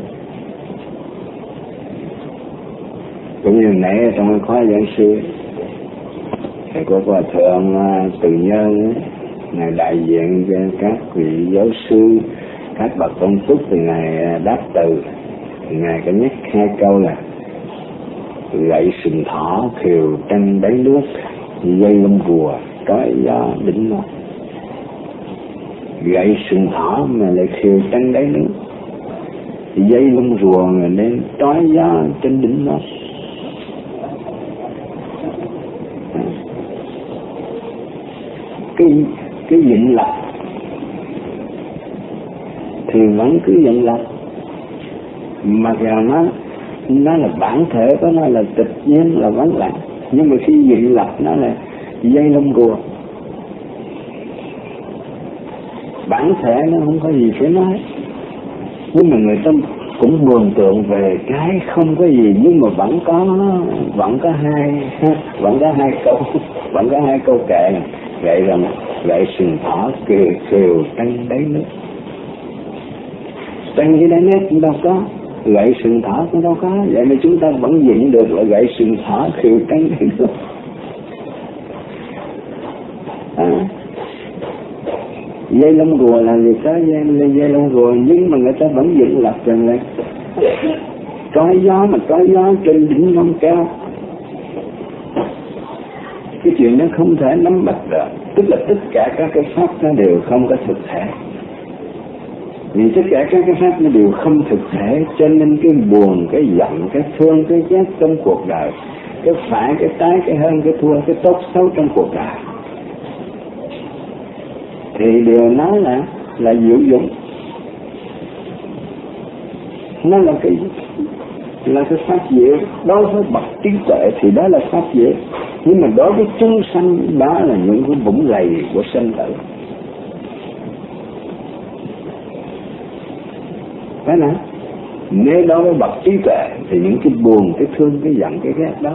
S2: Cũng như nãy trong khóa giảng sư thầy của Hòa Thượng Từ Nhân, ngài đại diện cho các vị giáo sư, các bậc công túc thì ngài đáp từ, ngài có nhắc hai câu là gậy sừng thỏ khều tranh đáy nước, dây lông rùa trói gió đỉnh nó. Gậy sừng thỏ mà lại khều tranh đáy nước, dây lông rùa mà nên trói gió trên đỉnh nó. Cái định lập thì vẫn cứ định lập, mặc dù nó là bản thể của nó là tự nhiên là vẫn lặng, nhưng mà khi định lập nó là dây lông rùa, bản thể nó không có gì phải nói. Nhưng mà người ta cũng mường tượng về cái không có gì, nhưng mà vẫn có hai câu kệ vậy rằng gậy sừng thỏ khều tranh đáy nước. Tranh cái đáy nước cũng đâu có, gậy sừng thỏ cũng đâu có, vậy mà chúng ta vẫn dựng được là gậy sừng thỏ khều tranh đáy nước. Dây lông rùa là gì có dây lông rùa, nhưng mà người ta vẫn dựng lập rằng là trói gió trên đỉnh non cao. Cái chuyện đó không thể nắm bắt được, tức là tất cả các cái pháp nó đều không có thực thể. Vì tất cả các cái pháp nó đều không thực thể, cho nên cái buồn, cái giận, cái thương, cái ghét trong cuộc đời, cái phải, cái trái, cái hơn, cái thua, cái tốt xấu trong cuộc đời thì điều nó là diệu dụng. Nó là cái pháp diệu. Đối với bậc trí tuệ thì đó là pháp diệu, nhưng mà đối với chúng sanh đó là những cái vũng lầy của sinh tử. Phải không? Nếu đối với bậc trí tuệ thì những cái buồn, cái thương, cái giận, cái ghét đó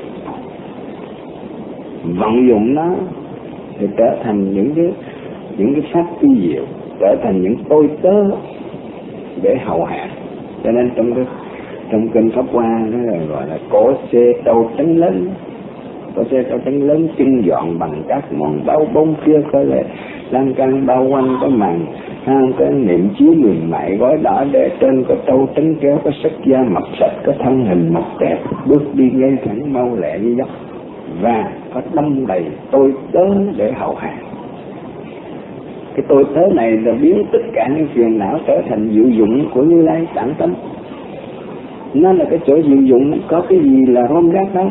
S2: vận dụng nó thì trở thành những cái pháp kỳ diệu, trở thành những tôi tớ để hậu hạ. Cho nên trong Trong kinh Pháp Hoa nó gọi là cổ xe tâu trắng lớn, cổ xe tâu trắng lớn kinh dọn bằng các món bao bông kia coi lệ lan can bao quanh có màn cái niệm chiếu mềm mại gói đỏ để trên có tâu trắng kéo, có sắc da mặt sạch, có thân hình mọc tép, bước đi ngay thẳng mau lẹ như dốc, và có đông đầy tôi tớ để hậu hạ. Cái tôi tớ này là biến tất cả những phiền não trở thành diệu dụng của Như Lai Tạng Tâm. Nó là cái chỗ diệu dụng, có cái gì là rôm rác đâu.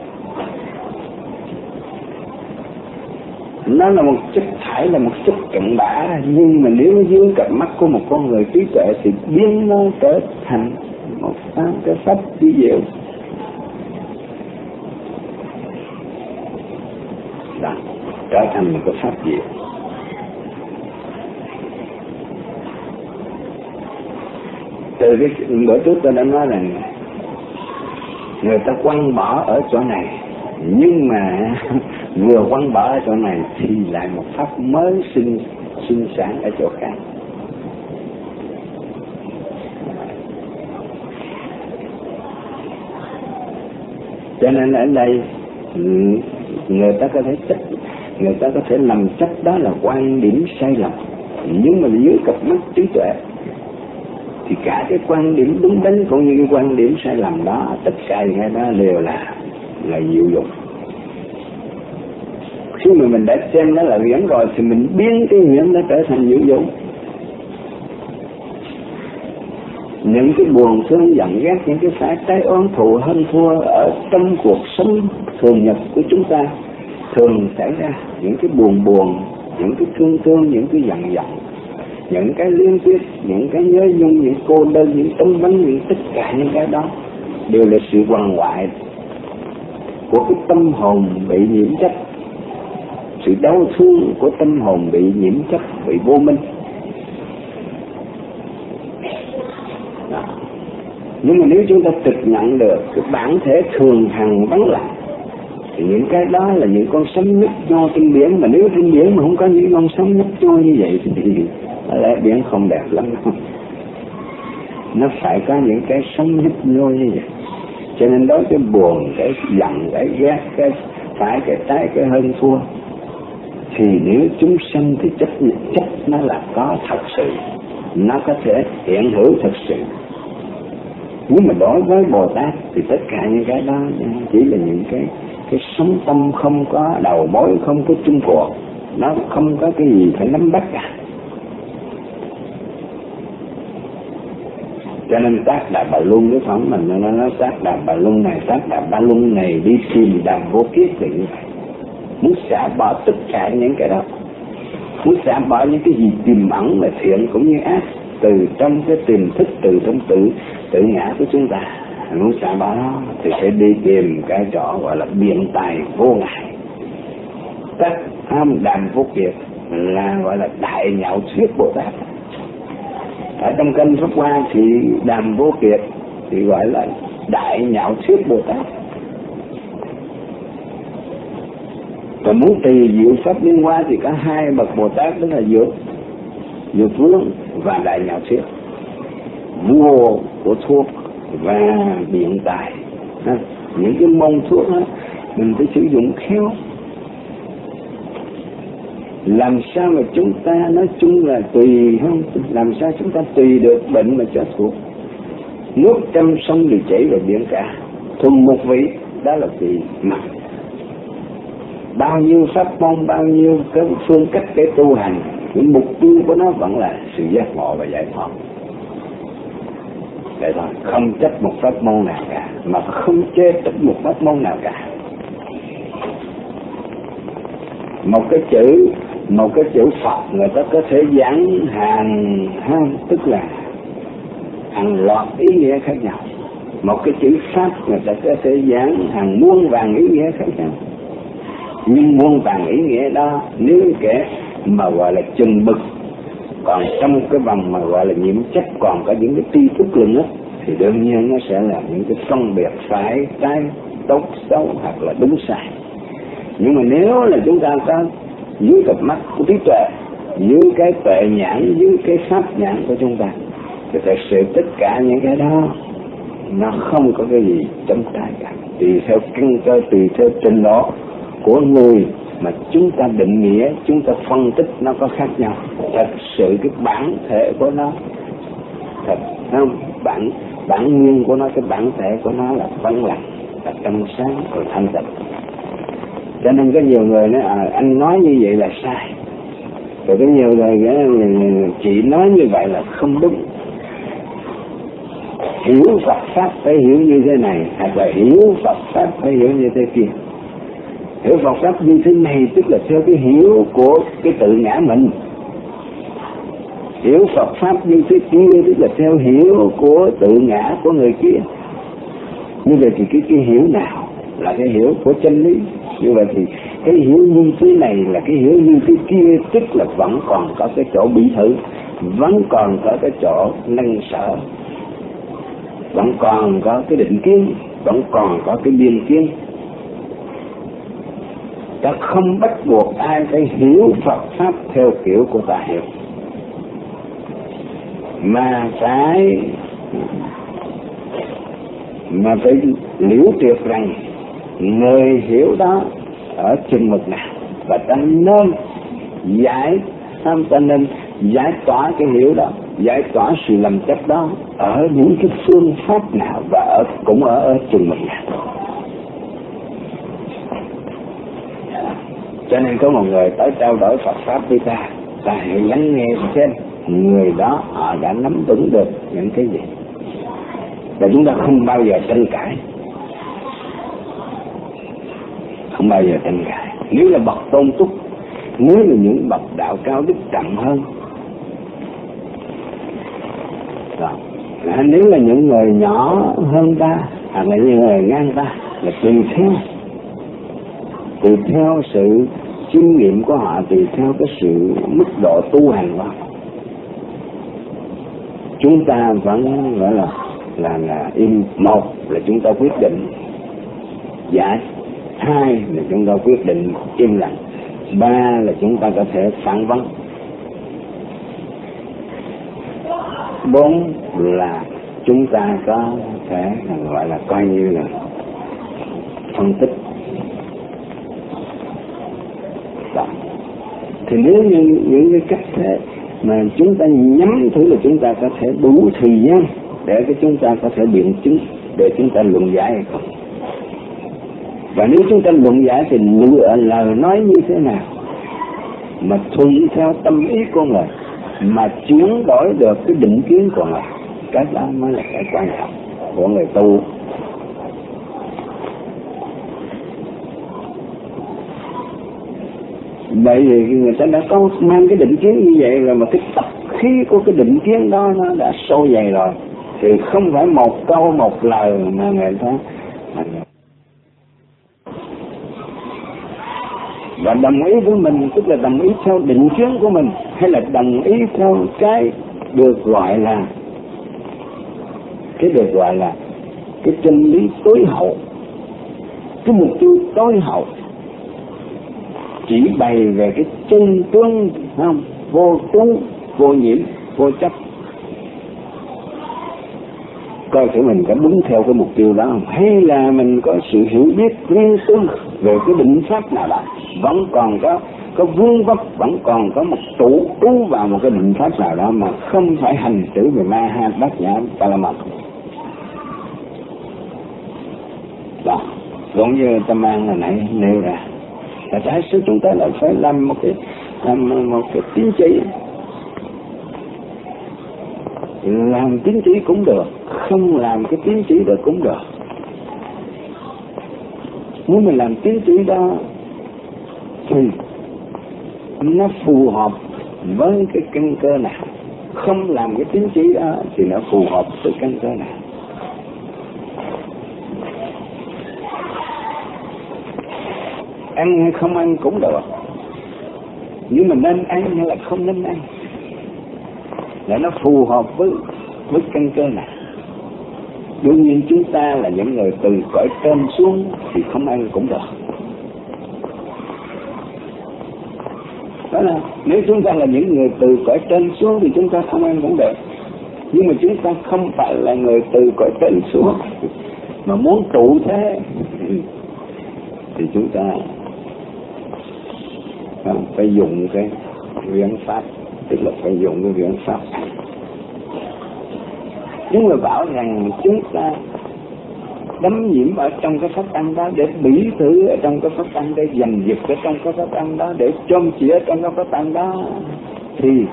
S2: Nó là một chất thải, là một chất cặn bã, nhưng mà nếu nó dưới cặp mắt của một con người trí tuệ thì biến nó trở thành một cái pháp vi diệu. Đó, trở thành một cái pháp diệu. Từ cái bữa trước tôi đã nói rằng người ta quăng bỏ ở chỗ này, nhưng mà vừa quăng bỏ ở chỗ này thì lại một pháp mới sinh sản ở chỗ khác. Cho nên ở đây người ta có thể chấp, người ta có thể lầm chấp đó là quan điểm sai lầm, nhưng mà dưới cặp mắt trí tuệ thì cả cái quan điểm đúng đắn cũng như cái quan điểm sai lầm đó, tất cả những cái đó đều là diệu dụng. Khi mà mình đã xem nó là huyễn rồi thì mình biến cái huyễn nó trở thành diệu dụng. Những cái buồn thương giận ghét, những cái phải trái oán thù hơn thua ở trong cuộc sống thường nhật của chúng ta thường xảy ra, những cái buồn, những cái thương, những cái giận, những cái liên tiếp, những cái nhớ nhung, những cô đơn, những tấm vắng, những tất cả những cái đó đều là sự quằn quại của cái tâm hồn bị nhiễm chấp, sự đau thương của tâm hồn bị nhiễm chấp, bị vô minh. Đó. Nhưng mà nếu chúng ta thực nhận được cái bản thể thường hằng vắng lặng thì những cái đó là những con sóng nhấp nhô trên biển, mà nếu trên biển mà không có những con sóng nhấp nhô như vậy thì có lẽ biển không đẹp lắm. Nó phải có những cái sóng nhấp nhô như vậy. Cho nên đối cái buồn, cái giận, cái ghét, cái phải, cái trái, cái hơn thua thì nếu chúng sanh thì chấp nó là có thật sự, nó có thể hiện hữu thật sự. Nhưng mà đối với Bồ Tát thì tất cả những cái đó chỉ là những cái sống tâm không có đầu mối, không có chung cuộc, nó không có cái gì phải nắm bắt cả. Cho nên Tác Đà Bà Luân cái phẩm mình nó nói Tác Đà Bà Luân này, Tác Đà Bà Luân này đi tìm Đàm Vô Kiết thì như vậy, muốn xả bỏ tất cả những cái đó, muốn xả bỏ những cái gì tiềm ẩn là thiện cũng như ác từ trong cái tiềm thức, từ trong tự ngã của chúng ta. Muốn xả bỏ nó thì phải đi tìm cái chỗ gọi là biện tài vô ngại. Tác Đàm Vô Kiệt là gọi là đại nhạo thuyết Bồ Tát. Ở trong kinh Pháp Hoa thì Đàm Vô Kiệt thì gọi là đại nhạo thuyết Bồ Tát. Và muốn tùy diệu pháp liên hoa thì có hai bậc Bồ Tát, đó là Dược Vương và đại nhạo thuyết, vua của thuốc và biện tài. Những cái môn thuốc đó mình phải sử dụng khéo. Làm sao mà chúng ta nói chung là tùy không? Làm sao chúng ta tùy được bệnh mà cho thuốc? Nước trăm sông đều chảy vào biển cả, thuần một vị, đó là tùy mặt. Bao nhiêu pháp môn, bao nhiêu cái phương cách để tu hành, những mục tiêu của nó vẫn là sự giác ngộ và giải thoát. Vậy thôi, không trách một pháp môn nào cả, mà không chê trách một pháp môn nào cả. Một cái chữ Phật người ta có thể giảng hàng tức là hàng loạt ý nghĩa khác nhau. Một cái chữ Pháp người ta có thể giảng hàng muôn vàng ý nghĩa khác nhau. Nhưng muôn vàng ý nghĩa đó nếu kẻ mà gọi là chừng bực, còn trong cái vòng mà gọi là nhiễm chấp còn có những cái tri thức lượng á, thì đương nhiên nó sẽ là những cái phân biệt phải trái, tốt xấu hoặc là đúng sai. Nhưng mà nếu là chúng ta có dưới cặp mắt của trí tuệ, dưới cái tuệ nhãn, dưới cái pháp nhãn của chúng ta, thì thật sự tất cả những cái đó nó không có cái gì chống trái cả. Tùy theo căn cơ, tùy theo trình độ của người mà chúng ta định nghĩa, chúng ta phân tích nó có khác nhau. Thật sự cái bản thể của nó thật không, bản nguyên của nó, cái bản thể của nó là vắng lặng, là trong sáng rồi thanh tịnh. Cho nên có nhiều người nói anh nói như vậy là sai, rồi có nhiều người chị nói như vậy là không đúng. Hiểu Phật pháp phải hiểu như thế này, hoặc là hiểu Phật pháp phải hiểu như thế kia. Hiểu Phật pháp như thế này tức là theo cái hiểu của cái tự ngã mình. Hiểu Phật pháp như thế kia tức là theo hiểu của tự ngã của người kia. Như vậy thì cái hiểu nào là cái hiểu của chân lý? Như vậy thì cái hiểu như thế này là cái hiểu như thế kia, tức là vẫn còn có cái chỗ bị thử, vẫn còn có cái chỗ nâng sở, vẫn còn có cái định kiến, vẫn còn có cái biên kiến. Ta không bắt buộc ai phải hiểu Phật pháp theo kiểu của ta hiểu, mà phải liễu triệt rằng người hiểu đó ở chừng mực nào, và ta nên ta nên giải tỏa cái hiểu đó, giải tỏa sự lầm chấp đó ở những cái phương pháp nào, và cũng ở chừng mực nào. Cho nên có một người tới trao đổi Phật pháp với ta hãy lắng nghe xem người đó họ đã nắm vững được những cái gì, và chúng ta không bao giờ tranh cãi, không bao giờ tranh cãi. Nếu là bậc tôn túc, nếu là những bậc đạo cao đức trọng hơn, nếu là những người nhỏ hơn ta, hoặc là những người ngang ta, là tùy theo sự chiêm nghiệm của họ, tùy theo cái sự mức độ tu hành của họ, chúng ta vẫn gọi là im. Một là chúng ta quyết định giải, hai là chúng ta quyết định im lặng, ba là chúng ta có thể phản vấn, bốn là chúng ta có thể gọi là coi như là phân tích. Đó. Thì nếu như những cái cách thế mà chúng ta nhắm thử là chúng ta có thể đủ thời gian để cái chúng ta có thể biện chứng, để chúng ta luận giải hay không. Và nếu chúng ta luận giải thì lựa lời nói như thế nào mà thuận theo tâm ý của người, mà chuyển đổi được cái định kiến của người, cái đó mới là cái quan trọng của người tu. Bởi vì người ta đã có mang cái định kiến như vậy rồi, mà cái tập khí của cái định kiến đó nó đã sâu dày rồi, thì không phải một câu một lời mà người ta và đồng ý với mình, tức là đồng ý theo định kiến của mình, hay là đồng ý theo cái được gọi là cái chân lý tối hậu, cái mục tiêu tối hậu, chỉ bày về cái chân tướng, không vô tú, vô nhiễm, vô chấp. Coi thử mình có đúng theo cái mục tiêu đó không, hay là mình có sự hiểu biết riêng tư về cái định pháp nào đó, vẫn còn có vương vấp, vẫn còn có một trụ trú vào một cái định pháp nào đó mà không phải hành xử về ma ha bát nhã ba la mật. Đó, giống như ta mang hồi nãy nêu ra, là tại sao chúng ta lại phải làm một cái tín chỉ. Làm tín chỉ cũng được, không làm cái tín chỉ được cũng được. Nếu mình làm tín chỉ đó thì nó phù hợp với cái căn cơ nào, không làm cái tín chỉ đó thì nó phù hợp với căn cơ nào. Ăn hay không ăn cũng được, nhưng mà nên ăn hay là không nên ăn là nó phù hợp với căn cơ nào. Đương nhiên chúng ta là những người từ cõi trên xuống thì không ăn cũng được. Đó là nếu chúng ta là những người từ cõi trên xuống thì chúng ta không ăn cũng được. Nhưng mà chúng ta không phải là người từ cõi trên xuống, mà muốn trụ thế thì chúng ta phải dùng cái viễn pháp, tức là phải dùng cái viễn pháp. Nhưng mà bảo rằng chúng ta đắm nhiễm ở trong cái pháp ăn đó, để bỉ thử ở trong cái pháp ăn, để giành giật ở trong cái pháp ăn đó, để chôm chỉ ở trong cái pháp ăn đó, thì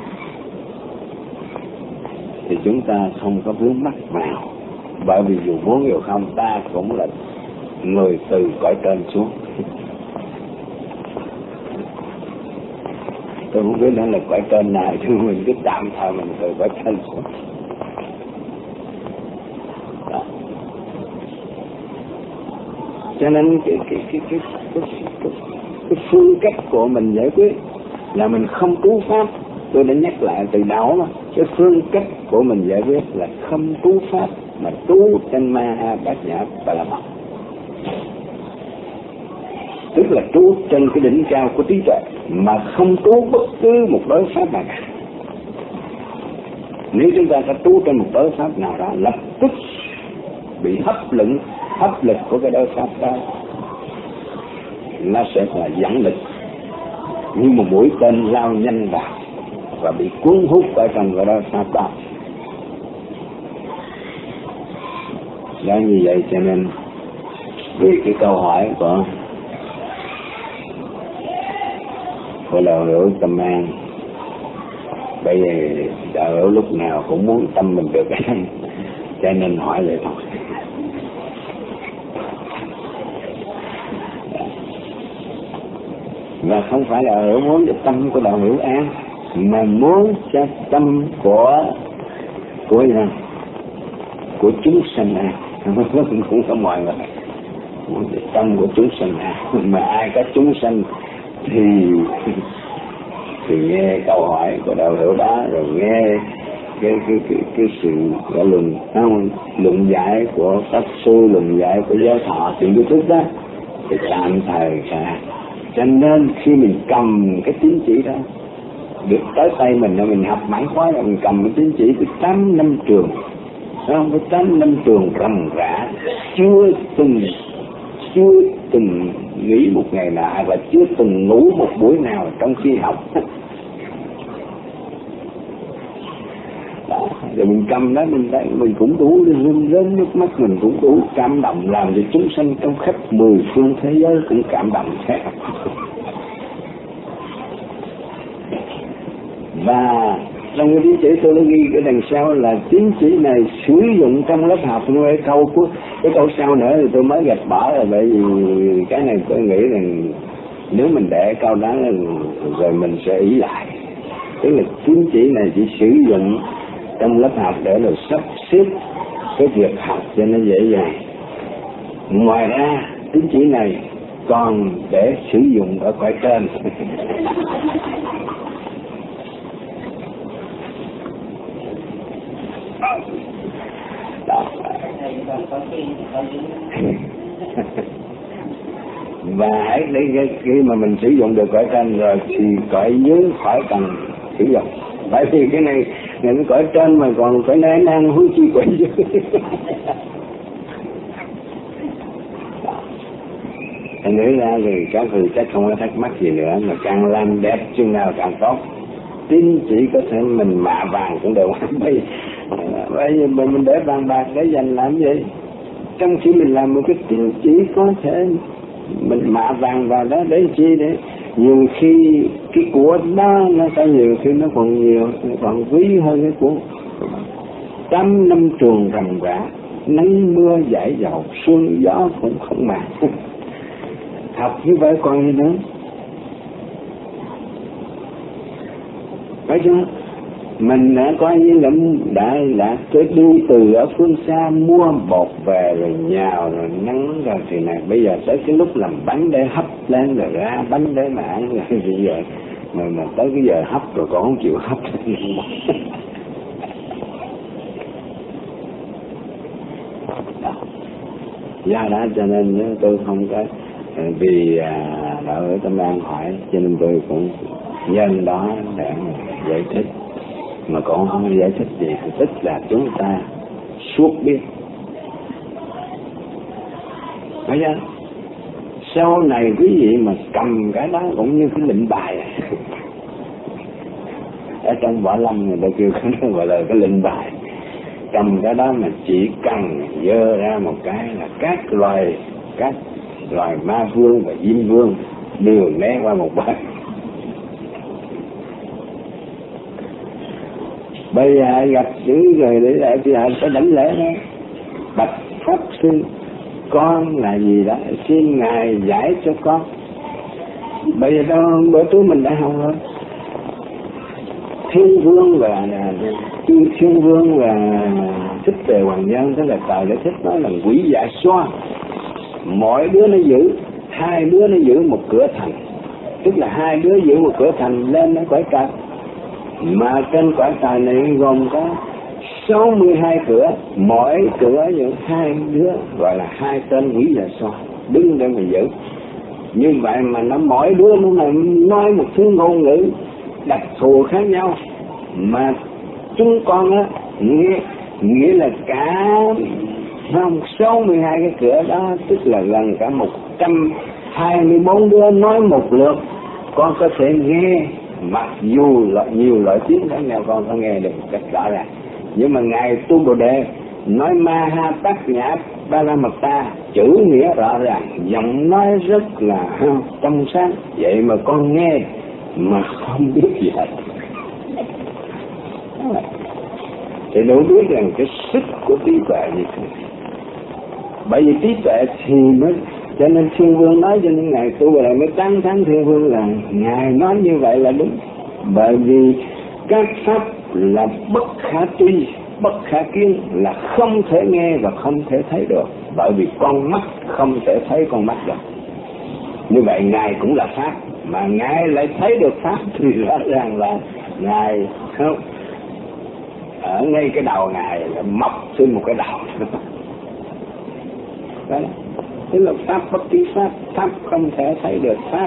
S2: chúng ta không có vướng mắc vào. Bởi vì dù muốn dù không, ta cũng là người từ cõi trên xuống. Tôi không biết nó là cõi trên nào, chứ mình cứ tạm thời mình từ cõi trên xuống. Đó. Cho nên cái phương cách của mình giải quyết là mình không trú pháp. Tôi đã nhắc lại từ đầu mà, cái phương cách của mình giải quyết là không trú pháp, mà trú trên ma bát nhã và là mật, tức là trú trên cái đỉnh cao của trí tuệ, mà không trú bất cứ một đối pháp nào cả. Nếu chúng ta có trú trên một đối pháp nào đó, lập tức bị hấp lực của cái đối pháp đó, nó sẽ là dẫn lực như một mũi tên lao nhanh vào và bị cuốn hút ở trong cái đối pháp đó. Đó, như vậy cho nên vì cái câu hỏi của đạo hữu Tâm An, bây giờ đạo hữu lúc nào cũng muốn tâm mình được an, cho nên hỏi vậy thôi. Và không phải là đạo hữu muốn cho tâm của đạo hữu an, mà muốn cho tâm của chúng sanh an. Cũng có mọi người muốn cho tâm của chúng sanh an, mà ai có chúng sanh thì nghe câu hỏi của đạo hữu đó, rồi nghe cái sự luận giải của pháp sư, luận giải của giáo thọ trên YouTube đó, thì tạm thời sẽ. Cho nên khi mình cầm cái tín chỉ đó được tới tay mình học mãn khóa rồi, mình cầm cái tín chỉ từ 8 năm trường, không, cái 8 năm trường rầm rã, chưa từng nghỉ một ngày nào và chưa từng ngủ một buổi nào trong khi học. Đó, rồi mình cầm đó, mình cũng đủ rớm nước mắt, mình cũng đủ cảm động, làm cho chúng sanh trong khắp 10 phương thế giới cũng cảm động khác. Và trong cái tín chỉ tôi đã ghi cái đằng sau là tín chỉ này sử dụng trong lớp học. Cái câu sau nữa thì tôi mới gạch bỏ rồi, bởi vì cái này tôi nghĩ rằng nếu mình để câu đó rồi mình sẽ ý lại. Tức là tín chỉ này chỉ sử dụng trong lớp học để là sắp xếp cái việc học cho nó dễ dàng. Ngoài ra tín chỉ này còn để sử dụng ở cõi trên. Và hãy để khi mà mình sử dụng được cõi trên rồi thì cõi dưới khỏi cần sử dụng, bởi vì cái này cái cõi trên mà còn phải nói năng huống chi cõi dưới. Thành nghĩ ra thì các vị chắc không có thắc mắc gì nữa, mà càng làm đẹp chừng nào càng tốt. Tín chỉ có thể mình mạ vàng cũng được. Bây giờ mình để vàng bạc để dành làm gì? Trong khi mình làm một cái tín chỉ có thể mình mạ vàng vào đó để chi? Để nhiều khi cái của đó nó sẽ nhiều khi nó còn nhiều, còn quý hơn cái của 8 năm trường rầm rã, nắng mưa dãi dầu, sương gió cũng không màng. Học như vậy còn gì nữa? Phải chưa? Mình đã coi như đã tới đi từ ở phương xa mua bột về rồi nhào rồi nắng rồi thì này, bây giờ tới cái lúc làm bánh để hấp lên rồi ra bánh để mà ăn rồi bây giờ mà tới cái giờ hấp rồi còn không chịu hấp. Do đó cho nên tôi không có, vì đạo hữu Tâm An hỏi cho nên tôi cũng nhân đó để giải thích. mà còn không giải thích gì, thì tức là chúng ta suốt biết. Thấy chưa? Sau này quý vị mà cầm cái đó cũng như cái lệnh bài ở trong võ lâm người ta kêu cái gọi là cái lệnh bài. Cầm cái đó mà chỉ cần dơ ra một cái là các loài ma vương và diêm vương đều né qua một bên. Bây giờ gặp những người để lại thì họ sẽ đánh lễ đó. Bạch pháp sư, con là gì đó, xin ngài giải cho con. Bây giờ đó bữa trước mình đã học rồi. Thiên vương và Thiên vương và Thích Tề Hoàng Nhân, tức là trời đã thích nói là quỷ dạ xoa. Mỗi đứa nó giữ, hai đứa nó giữ một cửa thành, tức là hai đứa giữ một cửa thành lên nó cõi trời. Mà trên cõi trời này gồm có 62 cửa, mỗi cửa những hai đứa gọi là hai tên quỷ dạ xoa đứng để mà giữ. Như vậy mà nó mỗi đứa nó nói một thứ ngôn ngữ đặc thù khác nhau, mà chúng con á nghĩa là cả không 62 cái cửa đó, tức là gần cả 124 đứa nói một lượt, con có thể nghe, mặc dù nhiều loại tiếng khác nhau con có nghe được một cách rõ ràng. Nhưng mà ngài Tu Bồ Đề nói ma ha tát nhã ba la mật ta, chữ nghĩa rõ ràng, giọng nói rất là trong sáng, vậy mà con nghe mà không biết gì hết. Thì đâu biết rằng cái sức của trí tuệ như thế. Bởi vì trí tuệ thì mới, cho nên Thiên Vương nói cho những ngài Tu Bồ Đề mới tán thán Thiên Vương là ngài nói như vậy là đúng. Bởi vì các pháp là bất khả tri, bất khả kiến, là không thể nghe và không thể thấy được, bởi vì con mắt không thể thấy con mắt được. Như vậy ngài cũng là pháp, mà ngài lại thấy được pháp thì rõ ràng là ngài không ở ngay cái đầu ngài là mọc trên một cái đầu. Đấy, tức là pháp bất trí pháp, pháp không thể thấy được pháp.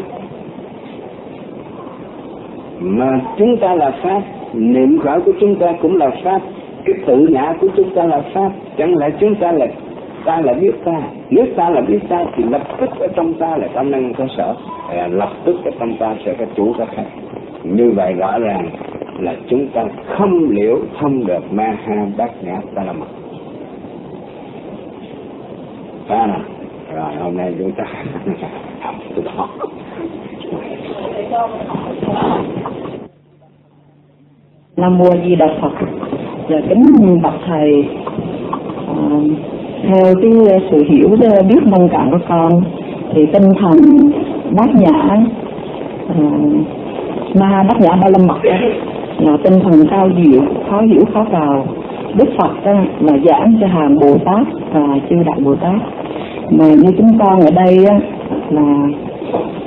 S2: Mà chúng ta là pháp, niệm khởi của chúng ta cũng là pháp, cái tự ngã của chúng ta là pháp. Chẳng lẽ chúng ta là biết ta? Nếu ta là biết ta thì lập tức ở trong ta là tâm năng cơ sở, lập tức ở trong ta sẽ có chủ có khách. Như vậy rõ ràng là chúng ta không liễu thông được ma ha bát nhã ta la mật. Rồi hôm nay chúng ta học từ đó.
S3: Nam Mô Di Đà Phật. Và kính bạch thầy, theo cái sự hiểu biết nông cạn của con thì tinh thần bát nhã ma bát nhã ba la mật là tinh thần cao diệu, khó hiểu khó vào. Đức Phật là giảng cho hàng Bồ Tát và chư Đại Bồ Tát, mà như chúng con ở đây là